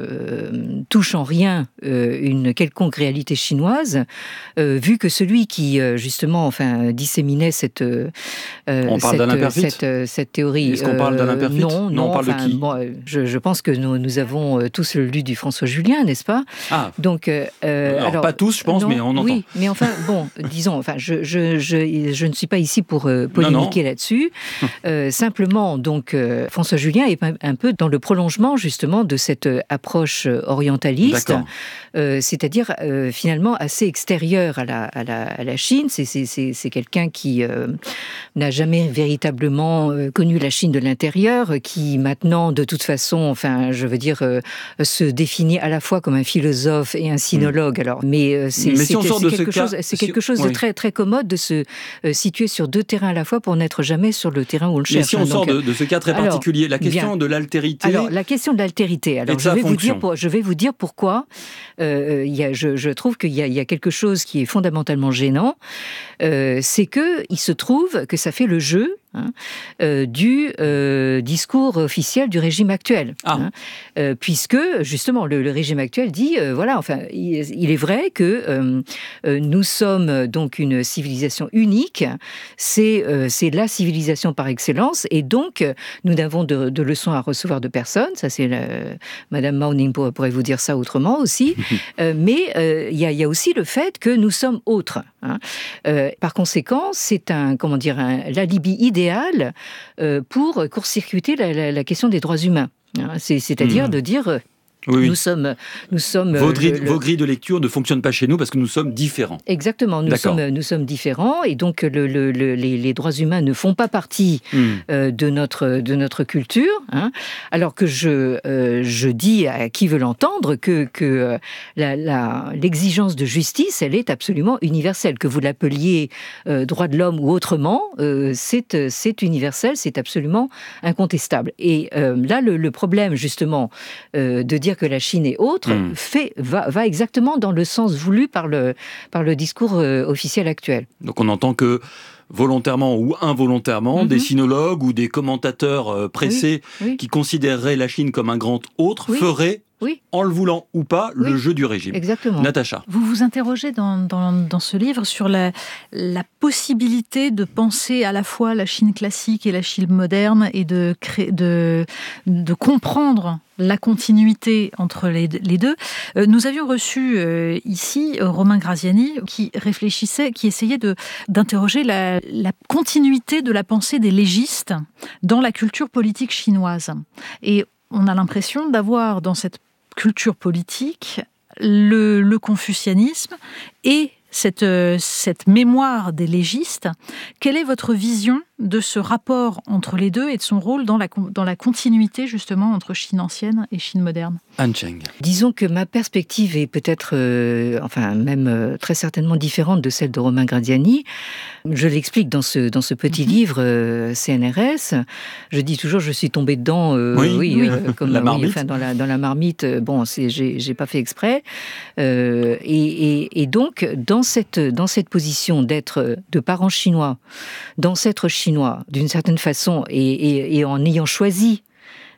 euh, touche en rien euh, une quelconque réalité chinoise, euh, vu que celui qui, euh, justement, enfin, disséminait cette, euh, on parle cette, d'Alain cette, cette, cette théorie... Est-ce qu'on parle d'Alain Perfit ? Non, non, non, on parle enfin, de qui ? bon, je, je pense que nous, nous avons tous lu du François Julien, n'est-ce pas ? Ah, donc, euh, alors, alors, pas tous, je pense, non, mais on entend. Oui, mais enfin, bon, disons, enfin, je, je, je, je ne suis pas ici pour euh, polémiquer non, non. là-dessus. euh, simplement, donc, euh, François Julien est un peu dans le prolongement justement de cette approche orientaliste, euh, c'est-à-dire euh, finalement assez extérieure à la, à la, à la Chine. C'est, c'est, c'est, c'est quelqu'un qui euh, n'a jamais véritablement euh, connu la Chine de l'intérieur, qui maintenant, de toute façon, enfin, je veux dire, euh, se définit à la fois comme un philosophe et un sinologue. Alors, mais euh, c'est, mais c'est, si on c'est, sort c'est de quelque ce chose, cas, c'est si, quelque chose oui. de très très commode de se euh, situer sur deux terrains à la fois pour n'être jamais sur le terrain où on le cherche. Mais si on hein, sort donc, de, de ce cas très alors, particulier, la question bien. de l'altérité. Alors, la question de l'altérité. Alors, je vais, vous dire pour, je vais vous dire pourquoi. Euh, y a, je, je trouve qu'il y a, y a quelque chose qui est fondamentalement gênant. Euh, c'est que il se trouve que ça fait le jeu Hein, euh, du euh, discours officiel du régime actuel. Ah. Hein, euh, puisque, justement, le, le régime actuel dit, euh, voilà, enfin, il, il est vrai que euh, euh, nous sommes donc une civilisation unique, c'est, euh, c'est la civilisation par excellence, et donc, nous n'avons de, de leçons à recevoir de personne, ça c'est la, Madame Mauning pour, pourrait vous dire ça autrement aussi, euh, mais il euh, y, y a aussi le fait que nous sommes autres. Hein. Euh, par conséquent, c'est un, comment dire, un, l'alibi idéal Euh, pour court-circuiter la, la, la question des droits humains. Hein, c'est, c'est-à-dire mmh. de dire... Euh, Oui, oui. Nous sommes, nous sommes. Vos, grilles, le, vos grilles de lecture ne fonctionnent pas chez nous parce que nous sommes différents. Exactement, nous D'accord. sommes, nous sommes différents et donc le, le, le, les, les droits humains ne font pas partie mmh. euh, de notre de notre culture. Hein, alors que je euh, je dis à qui veut l'entendre que que la, la, l'exigence de justice, elle est absolument universelle. Que vous l'appeliez euh, droit de l'homme ou autrement, euh, c'est c'est universel, c'est absolument incontestable. Et euh, là, le, le problème justement euh, de dire que la Chine est autre, mmh. fait, va, va exactement dans le sens voulu par le, par le discours euh, officiel actuel. Donc on entend que volontairement ou involontairement, mmh. des sinologues ou des commentateurs euh, pressés oui, oui. qui considéreraient la Chine comme un grand autre oui. feraient, oui. en le voulant ou pas, oui. le jeu du régime. Exactement. Natacha. Vous vous interrogez dans, dans, dans ce livre sur la, la possibilité de penser à la fois la Chine classique et la Chine moderne et de, créer, de, de comprendre la continuité entre les, les deux. Euh, nous avions reçu euh, ici euh, Romain Graziani qui réfléchissait, qui essayait de, d'interroger la, la continuité de la pensée des légistes dans la culture politique chinoise. Et on a l'impression d'avoir dans cette culture politique le, le confucianisme et cette, cette mémoire des légistes. Quelle est votre vision de ce rapport entre les deux et de son rôle dans la, dans la continuité justement entre Chine ancienne et Chine moderne ? Han Cheng. Disons que ma perspective est peut-être, euh, enfin même euh, très certainement différente de celle de Romain Graziani. Je l'explique dans ce, dans ce petit mm-hmm. livre euh, C N R S. Je dis toujours, je suis tombée dedans, euh, oui, oui, oui. Euh, comme la marmite. Oui, enfin, dans la dans la marmite. Bon, c'est, j'ai, j'ai pas fait exprès. Euh, et, et, et donc dans cette dans cette position d'être de parents chinois, d'ancêtres chinois, d'une certaine façon, et, et, et en ayant choisi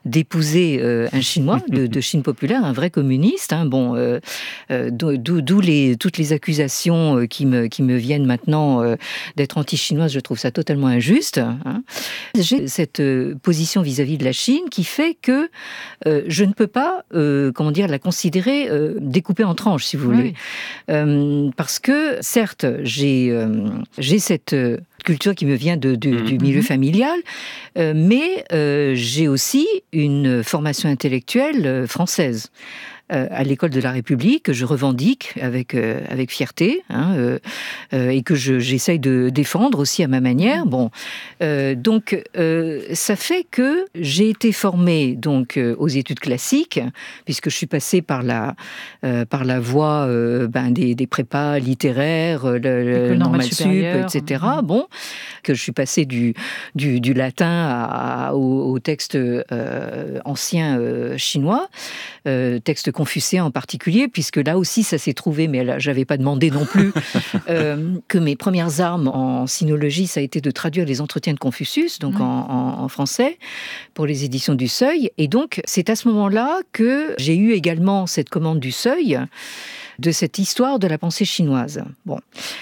d'épouser euh, un Chinois de, de Chine populaire, un vrai communiste. Hein, bon, euh, euh, d'où, d'où les, toutes les accusations euh, qui, me, qui me viennent maintenant euh, d'être anti-chinoise. Je trouve ça totalement injuste. Hein. J'ai cette euh, position vis-à-vis de la Chine qui fait que euh, je ne peux pas, euh, comment dire, la considérer euh, découpée en tranches, si vous voulez. Oui. Euh, parce que, certes, j'ai, euh, j'ai cette euh, culture qui me vient de, de, mmh. du milieu familial, euh, mais euh, j'ai aussi une formation intellectuelle euh, française. Euh, à l'école de la République, que je revendique avec, euh, avec fierté, hein, euh, euh, et que je, j'essaye de défendre aussi à ma manière. Bon, euh, donc, euh, ça fait que j'ai été formée donc, euh, aux études classiques, puisque je suis passée par la, euh, par la voie euh, ben, des, des prépas littéraires, le, le normal sup, et cetera. Mmh. Bon, que je suis passée du, du, du latin à, à, au, au texte euh, ancien euh, chinois, euh, texte confucéen en particulier, puisque là aussi ça s'est trouvé, mais là j'avais pas demandé non plus, euh, que mes premières armes en sinologie, ça a été de traduire les entretiens de Confucius, donc mmh. en, en, en français, pour les éditions du Seuil. Et donc c'est à ce moment-là que j'ai eu également cette commande du Seuil, de cette histoire de la pensée chinoise. Bon.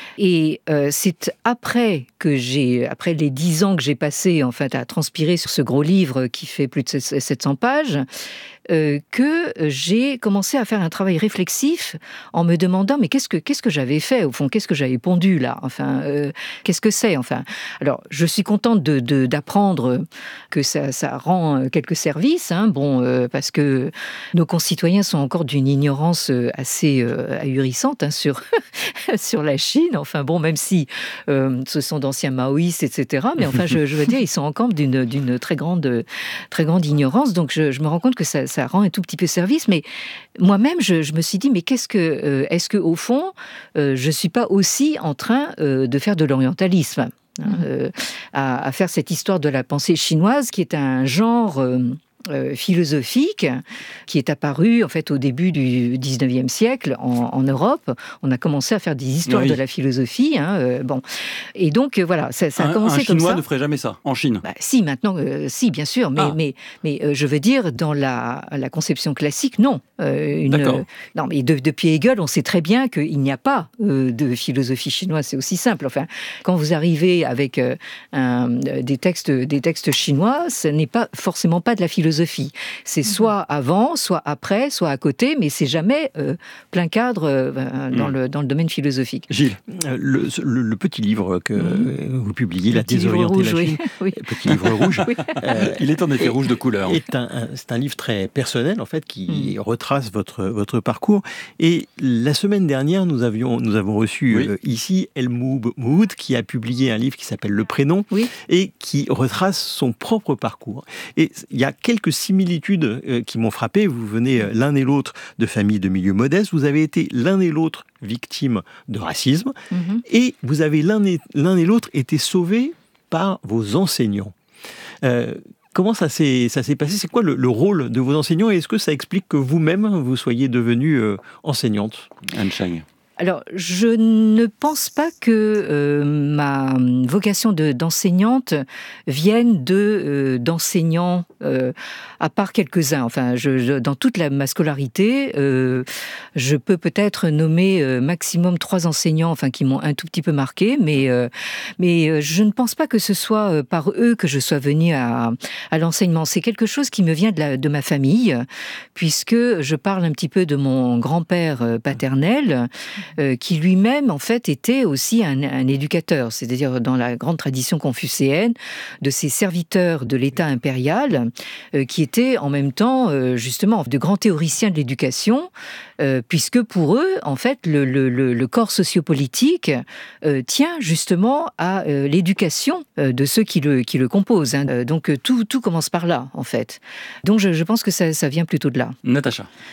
Et euh, c'est après que j'ai, après les dix ans que j'ai passé en fait à transpirer sur ce gros livre qui fait plus de sept cents pages, euh, que j'ai commencé à faire un travail réflexif en me demandant mais qu'est-ce que qu'est-ce que j'avais fait au fond, qu'est-ce que j'avais pondu là, enfin euh, qu'est-ce que c'est enfin. Alors je suis contente de, de d'apprendre que ça, ça rend quelques services, hein, bon euh, parce que nos concitoyens sont encore d'une ignorance assez euh, ahurissante hein, sur sur la Chine. Enfin bon, même si euh, ce sont d'anciens maoïstes, et cetera. Mais enfin, je, je veux dire, ils sont encore d'une, d'une très grande, très grande ignorance. Donc, je, je me rends compte que ça, ça rend un tout petit peu service. Mais moi-même, je, je me suis dit, mais qu'est-ce que, euh, est-ce que au fond, euh, je suis pas aussi en train euh, de faire de l'orientalisme, hein, euh, à, à faire cette histoire de la pensée chinoise, qui est un genre euh, Euh, philosophique qui est apparu en fait au début du dix-neuvième siècle en, en Europe. On a commencé à faire des histoires oui. de la philosophie. Hein, euh, bon, et donc euh, voilà, ça, ça a un, commencé un comme ça. Chinois ne ferait jamais ça en Chine. Bah, si maintenant, euh, si bien sûr, mais ah. mais mais euh, je veux dire dans la la conception classique, non. Euh, une, D'accord. Euh, non, mais de, depuis Hegel, on sait très bien qu'il n'y a pas euh, de philosophie chinoise. C'est aussi simple. Enfin, quand vous arrivez avec euh, un, des textes des textes chinois, ce n'est pas forcément pas de la philosophie. C'est soit avant, soit après, soit à côté, mais c'est jamais euh, plein cadre euh, dans, mmh. le, dans le domaine philosophique. Gilles, le, le, le petit livre que mmh. vous publiez, La désorientée rouge, la Chine, oui. petit livre rouge, oui. euh, il est en effet rouge de couleur. Est un, un, c'est un livre très personnel en fait qui mmh. retrace votre votre parcours. Et la semaine dernière, nous avions nous avons reçu oui. euh, ici Elmoub Moud qui a publié un livre qui s'appelle Le Prénom oui. et qui retrace son propre parcours. Et il y a quelques similitudes euh, qui m'ont frappé. Vous venez euh, l'un et l'autre de familles de milieux modestes. Vous avez été l'un et l'autre victime de racisme. Mm-hmm. Et vous avez l'un et, l'un et l'autre été sauvés par vos enseignants. Euh, comment ça s'est, ça s'est passé ? C'est quoi le, le rôle de vos enseignants ? Et est-ce que ça explique que vous-même, vous soyez devenue euh, enseignante ? Anne Chang. Alors, je ne pense pas que euh, ma vocation de, d'enseignante vienne de, euh, d'enseignants, euh, à part quelques-uns. Enfin, je, je, dans toute la, ma scolarité, euh, je peux peut-être nommer euh, maximum trois enseignants enfin, qui m'ont un tout petit peu marqué, mais, euh, mais euh, je ne pense pas que ce soit euh, par eux que je sois venue à, à l'enseignement. C'est quelque chose qui me vient de, la, de ma famille, puisque je parle un petit peu de mon grand-père euh, paternel, Euh, qui lui-même, en fait, était aussi un, un éducateur, c'est-à-dire dans la grande tradition confucéenne, de ces serviteurs de l'État impérial, euh, qui étaient en même temps, euh, justement, de grands théoriciens de l'éducation, euh, puisque pour eux, en fait, le, le, le corps sociopolitique euh, tient justement à euh, l'éducation euh, de ceux qui le, qui le composent. Hein. Euh, donc, tout, tout commence par là, en fait. Donc, je, je pense que ça, ça vient plutôt de là. Natacha.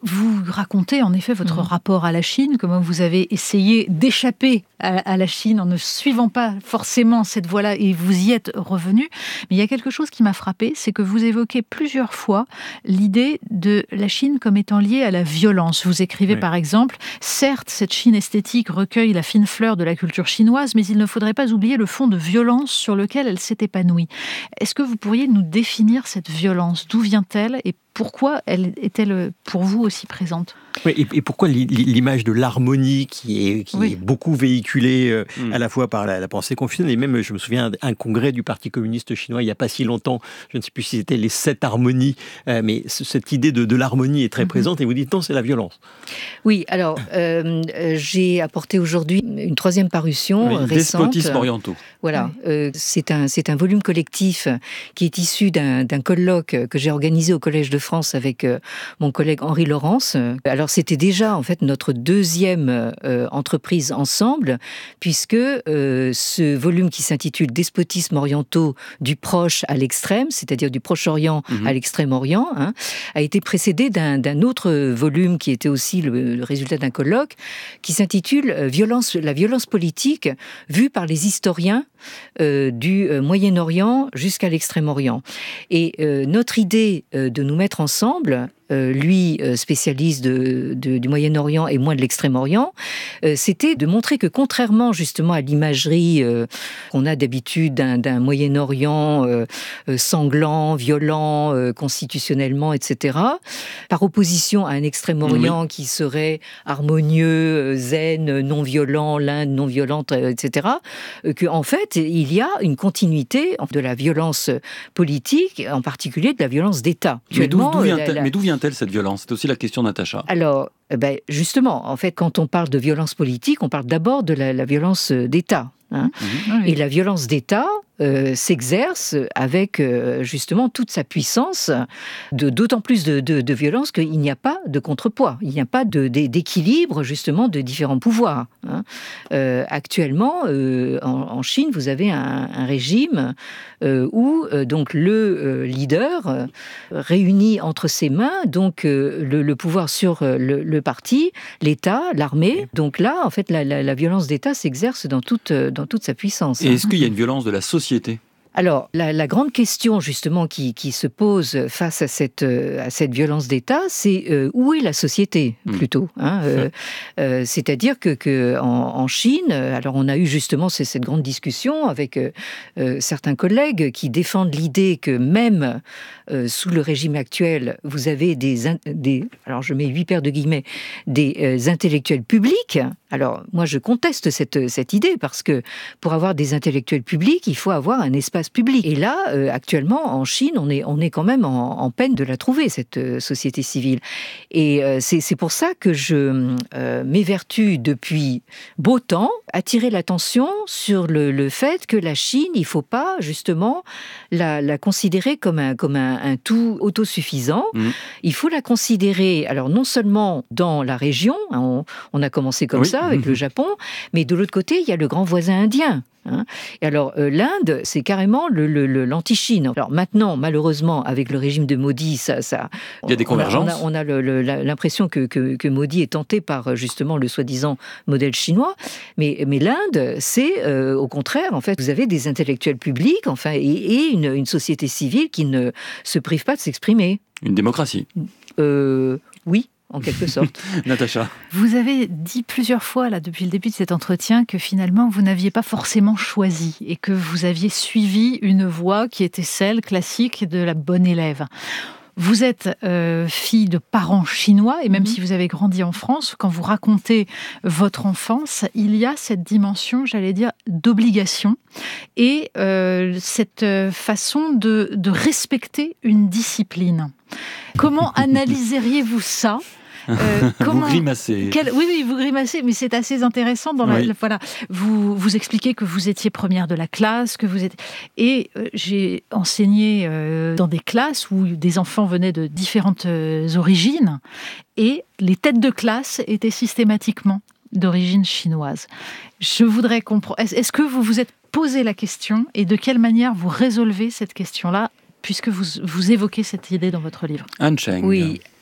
Vous racontez en effet votre mmh. rapport à la Chine, comment vous avez essayé d'échapper à, à la Chine en ne suivant pas forcément cette voie-là et vous y êtes revenu. Mais il y a quelque chose qui m'a frappé, c'est que vous évoquez plusieurs fois l'idée de la Chine comme étant liée à la violence. Vous écrivez oui. par exemple, certes, cette Chine esthétique recueille la fine fleur de la culture chinoise, mais il ne faudrait pas oublier le fond de violence sur lequel elle s'est épanouie. Est-ce que vous pourriez nous définir cette violence ? D'où vient-elle et pourquoi elle est-elle pour vous aussi présente ? Oui, et, et pourquoi l'image de l'harmonie qui est, qui oui. est beaucoup véhiculée euh, mm. à la fois par la, la pensée confucienne et même, je me souviens, un congrès du Parti communiste chinois il n'y a pas si longtemps, je ne sais plus si c'était les sept harmonies, euh, mais c- cette idée de, de l'harmonie est très mm-hmm. présente et vous dites non, c'est la violence. Oui, alors euh, j'ai apporté aujourd'hui une troisième parution oui, récente. Despotismes orientaux. Voilà, oui. euh, c'est, un, c'est un volume collectif qui est issu d'un, d'un colloque que j'ai organisé au Collège de France avec euh, mon collègue Henri Laurence. Alors c'était déjà en fait notre deuxième euh, entreprise ensemble, puisque euh, ce volume qui s'intitule Despotismes orientaux du Proche à l'extrême, c'est-à-dire du Proche-Orient mmh. à l'extrême-orient, hein, a été précédé d'un, d'un autre volume qui était aussi le, le résultat d'un colloque, qui s'intitule euh, violence, La violence politique vue par les historiens euh, du euh, Moyen-Orient jusqu'à l'extrême-orient. Et euh, notre idée euh, de nous mettre ensemble, Euh, lui euh, spécialiste de, de, du Moyen-Orient et moins de l'Extrême-Orient, euh, c'était de montrer que contrairement justement à l'imagerie euh, qu'on a d'habitude d'un, d'un Moyen-Orient euh, euh, sanglant, violent, euh, constitutionnellement, et cetera, par opposition à un Extrême-Orient oui. qui serait harmonieux, zen, non-violent, l'Inde non-violente, euh, et cetera, euh, qu'en fait, il y a une continuité de la violence politique, en particulier de la violence d'État. Mais d'où, d'où vient-elle, la... mais d'où vient telle cette violence ? C'est aussi la question, Natacha. Alors, ben justement, en fait, quand on parle de violence politique, on parle d'abord de la, la violence d'État. Hein mmh. Et la violence d'État euh, s'exerce avec euh, justement toute sa puissance, de, d'autant plus de, de, de violence qu'il n'y a pas de contrepoids, il n'y a pas de, de, d'équilibre justement de différents pouvoirs. Hein. Euh, actuellement, euh, en, en Chine, vous avez un, un régime euh, où euh, donc le euh, leader euh, réunit entre ses mains donc euh, le, le pouvoir sur euh, le, le parti, l'État, l'armée. Donc là, en fait, la, la, la violence d'État s'exerce dans toute dans toute sa puissance. Et est-ce qu'il y a une violence de la société ? Alors, la, la grande question justement qui, qui se pose face à cette, à cette violence d'État, c'est euh, où est la société plutôt hein, euh, euh, c'est-à-dire que, que en, en Chine, alors on a eu justement cette, cette grande discussion avec euh, euh, certains collègues qui défendent l'idée que même euh, sous le régime actuel, vous avez des, des alors je mets huit paires de guillemets, des euh, intellectuels publics. Alors moi je conteste cette, cette idée parce que pour avoir des intellectuels publics, il faut avoir un espace public. Et là, euh, actuellement, en Chine, on est, on est quand même en, en peine de la trouver, cette euh, société civile. Et euh, c'est, c'est pour ça que je euh, m'évertue depuis beau temps à attirer l'attention sur le, le fait que la Chine, il ne faut pas justement la, la considérer comme un, comme un, un tout autosuffisant. Mmh. Il faut la considérer, alors non seulement dans la région, hein, on, on a commencé comme oui. ça avec mmh. le Japon, mais de l'autre côté, il y a le grand voisin indien. Hein. Et alors, euh, l'Inde, c'est carrément le, le, le, l'anti-Chine. Alors maintenant, malheureusement, avec le régime de Modi, ça, ça, il y a des convergences. On a, on a, on a le, le, l'impression que, que, que Modi est tenté par justement le soi-disant modèle chinois. Mais, mais l'Inde, c'est euh, au contraire, en fait, vous avez des intellectuels publics, enfin, et, et une, une société civile qui ne se prive pas de s'exprimer. Une démocratie. Euh, oui. En quelque sorte. Natacha. Vous avez dit plusieurs fois, là, depuis le début de cet entretien, que finalement, vous n'aviez pas forcément choisi et que vous aviez suivi une voie qui était celle classique de la bonne élève. Vous êtes euh, fille de parents chinois et même mmh. si vous avez grandi en France, quand vous racontez votre enfance, il y a cette dimension, j'allais dire, d'obligation et euh, cette façon de, de respecter une discipline. Comment analyseriez-vous ça ? Euh, comment, vous grimacez. Quel, oui, oui, vous grimacez, mais c'est assez intéressant. Dans la, oui. la, voilà, vous, vous expliquez que vous étiez première de la classe, que vous êtes... Et euh, j'ai enseigné euh, dans des classes où des enfants venaient de différentes euh, origines, et les têtes de classe étaient systématiquement d'origine chinoise. Je voudrais comprendre... Est-ce, est-ce que vous vous êtes posé la question, et de quelle manière vous résolvez cette question-là, puisque vous, vous évoquez cette idée dans votre livre ? Anne Cheng. Oui.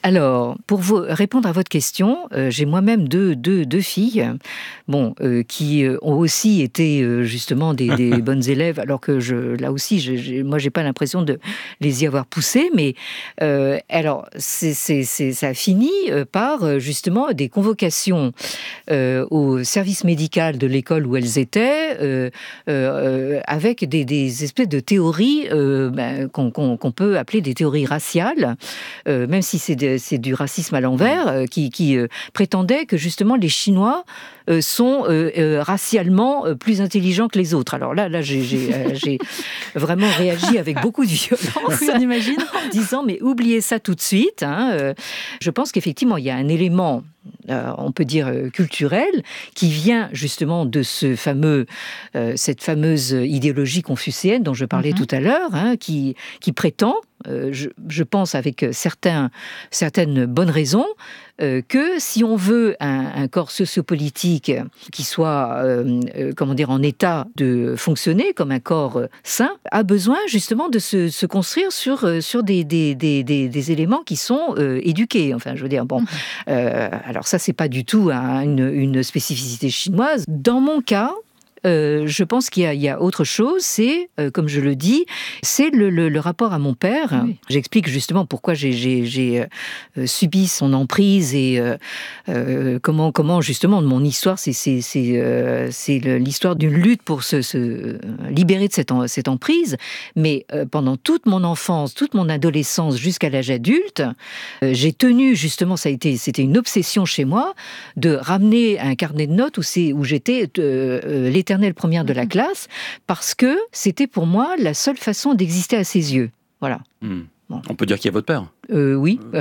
Alors, pour vous répondre à votre question, euh, j'ai moi-même deux, deux, deux filles bon, euh, qui ont aussi été euh, justement des, des bonnes élèves, alors que je, là aussi, je, je, moi, j'ai pas l'impression de les y avoir poussées, mais euh, alors, c'est, c'est, c'est, ça a fini par justement des convocations euh, au service médical de l'école où elles étaient, euh, euh, avec des, des espèces de théories euh, ben, qu'on, qu'on, qu'on peut appeler des théories raciales, euh, même si c'est, de, c'est du racisme à l'envers, euh, qui, qui euh, prétendait que justement les Chinois euh, sont euh, euh, racialement euh, plus intelligents que les autres. Alors là, là j'ai, j'ai, euh, j'ai vraiment réagi avec beaucoup de violence, oui, on imagine, en disant mais oubliez ça tout de suite. Hein, euh, je pense qu'effectivement il y a un élément, euh, on peut dire euh, culturel, qui vient justement de ce fameux, euh, cette fameuse idéologie confucéenne dont je parlais mm-hmm. tout à l'heure, hein, qui, qui prétend, euh, je, je pense avec certains, certaines bonnes raisons, euh, que si on veut un, un corps sociopolitique qui soit, euh, euh, comment dire, en état de fonctionner comme un corps euh, sain, a besoin justement de se, se construire sur, euh, sur des, des, des, des, des éléments qui sont euh, éduqués. Enfin, je veux dire, bon, mm-hmm. euh, alors ça, c'est pas du tout hein, une, une spécificité chinoise. Dans mon cas, Euh, je pense qu'il y a, il y a autre chose, c'est, euh, comme je le dis, c'est le, le, le rapport à mon père. Oui. J'explique justement pourquoi j'ai, j'ai, j'ai euh, subi son emprise et euh, euh, comment, comment justement mon histoire, c'est, c'est, c'est, euh, c'est l'histoire d'une lutte pour se, se libérer de cette, en, cette emprise. Mais euh, pendant toute mon enfance, toute mon adolescence jusqu'à l'âge adulte, euh, j'ai tenu justement, ça a été, c'était une obsession chez moi, de ramener un carnet de notes où, c'est, où j'étais euh, euh, l'éternelle première de la classe, parce que c'était pour moi la seule façon d'exister à ses yeux. Voilà. Mmh. Bon. On peut dire qui est votre père euh, Oui. Euh,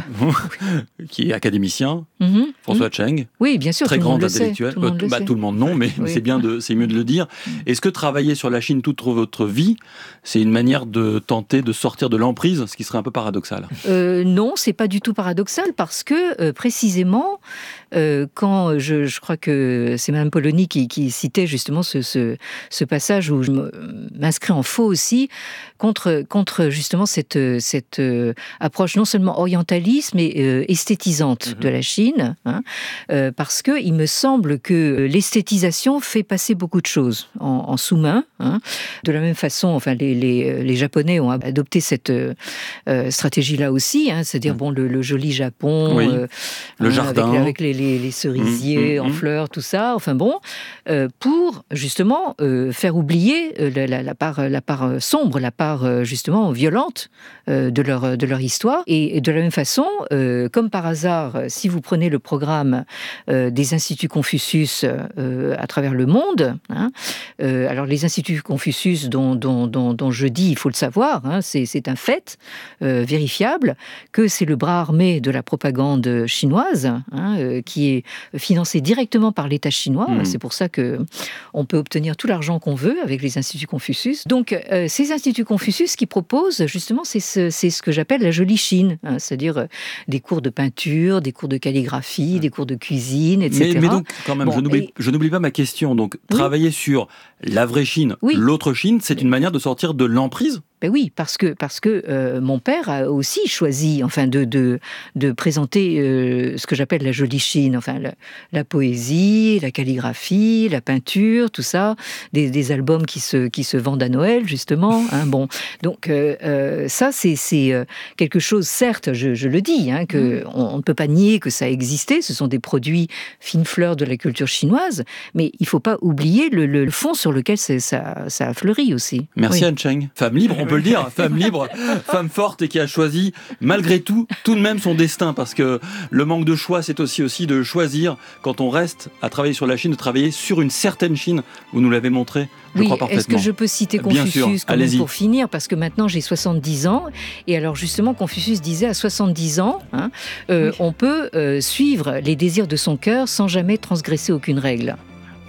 qui est académicien, mm-hmm. François mm-hmm. Cheng. Oui, bien sûr. Très tout grand le intellectuel. Tout le, euh, bah, tout le monde non, mais oui. c'est bien de, c'est mieux de le dire. Est-ce que travailler sur la Chine toute votre vie, c'est une manière de tenter de sortir de l'emprise, ce qui serait un peu paradoxal euh, Non, c'est pas du tout paradoxal, parce que euh, précisément, euh, quand je, je crois que c'est Madame Polony qui, qui citait justement ce, ce, ce passage où je m'inscris en faux aussi contre, contre justement cette, cette euh, approche non seulement orientaliste mais euh, esthétisante mm-hmm. de la Chine, hein, euh, parce que il me semble que l'esthétisation fait passer beaucoup de choses en, en sous-main. Hein. De la même façon, enfin les, les, les Japonais ont adopté cette euh, stratégie-là aussi, hein, c'est-à-dire mm. bon le, le joli Japon, oui. euh, le hein, jardin, avec, avec les, les, les cerisiers mm, mm, en mm. fleurs, tout ça. Enfin bon, euh, pour justement euh, faire oublier euh, la, la, la part, la part sombre, la part euh, justement violente euh, de leur de leur histoire. Et de la même façon, euh, comme par hasard, si vous prenez le programme euh, des instituts Confucius euh, à travers le monde, hein, euh, alors les instituts Confucius dont, dont, dont, dont je dis, il faut le savoir, hein, c'est, c'est un fait euh, vérifiable, que c'est le bras armé de la propagande chinoise, hein, euh, qui est financé directement par l'État chinois. Mmh. C'est pour ça qu'on peut obtenir tout l'argent qu'on veut avec les instituts Confucius. Donc, euh, ces instituts Confucius qui proposent, justement, c'est ce, c'est ce que j'appelle la jolie Chine, hein, c'est-à-dire euh, des cours de peinture, des cours de calligraphie, des cours de cuisine, et cetera. Mais, mais donc, quand même, bon, je, n'oublie, et... je n'oublie pas ma question. Donc, oui. travailler sur la vraie Chine, oui. l'autre Chine, c'est une manière de sortir de l'emprise ? Ben oui, parce que, parce que euh, mon père a aussi choisi enfin, de, de, de présenter euh, ce que j'appelle la jolie Chine, enfin, la, la poésie, la calligraphie, la peinture, tout ça, des, des albums qui se, qui se vendent à Noël, justement. Hein, bon. Donc, euh, euh, ça, c'est, c'est quelque chose, certes, je, je le dis, hein, que on, on ne peut pas nier que ça a existé, ce sont des produits fines fleurs de la culture chinoise, mais il ne faut pas oublier le, le fond sur lequel ça, ça a fleuri aussi. Merci oui. Anne Cheng. Femme libre, on peut le dire, femme libre, femme forte et qui a choisi, malgré tout, tout de même son destin, parce que le manque de choix, c'est aussi, aussi de choisir, quand on reste à travailler sur la Chine, de travailler sur une certaine Chine, vous nous l'avez montré, je oui, crois parfaitement. Est-ce que je peux citer Confucius quand même pour finir, parce que maintenant j'ai soixante-dix ans, et alors justement Confucius disait à soixante-dix ans, hein, euh, oui. on peut euh, suivre les désirs de son cœur sans jamais transgresser aucune règle.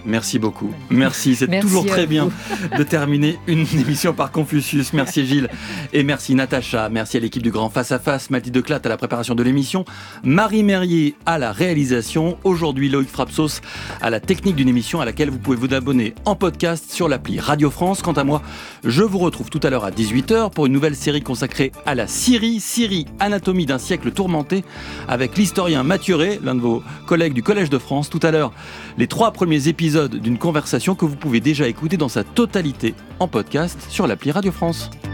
Merci beaucoup. Merci, c'est Merci toujours très vous. bien de terminer une émission par Confucius. Merci Gilles et merci Natacha. Merci à l'équipe du Grand Face à Face, Mathilde Declat à la préparation de l'émission, Marie Merrier à la réalisation. Aujourd'hui, Loïc Frapsos à la technique d'une émission à laquelle vous pouvez vous abonner en podcast sur l'appli Radio France. Quant à moi, je vous retrouve tout à l'heure à dix-huit heures pour une nouvelle série consacrée à la Syrie. Syrie, anatomie d'un siècle tourmenté, avec l'historien Mathieu Ray, l'un de vos collègues du Collège de France. Tout à l'heure, les trois premiers épisodes d'une conversation que vous pouvez déjà écouter dans sa totalité en podcast sur l'appli Radio France.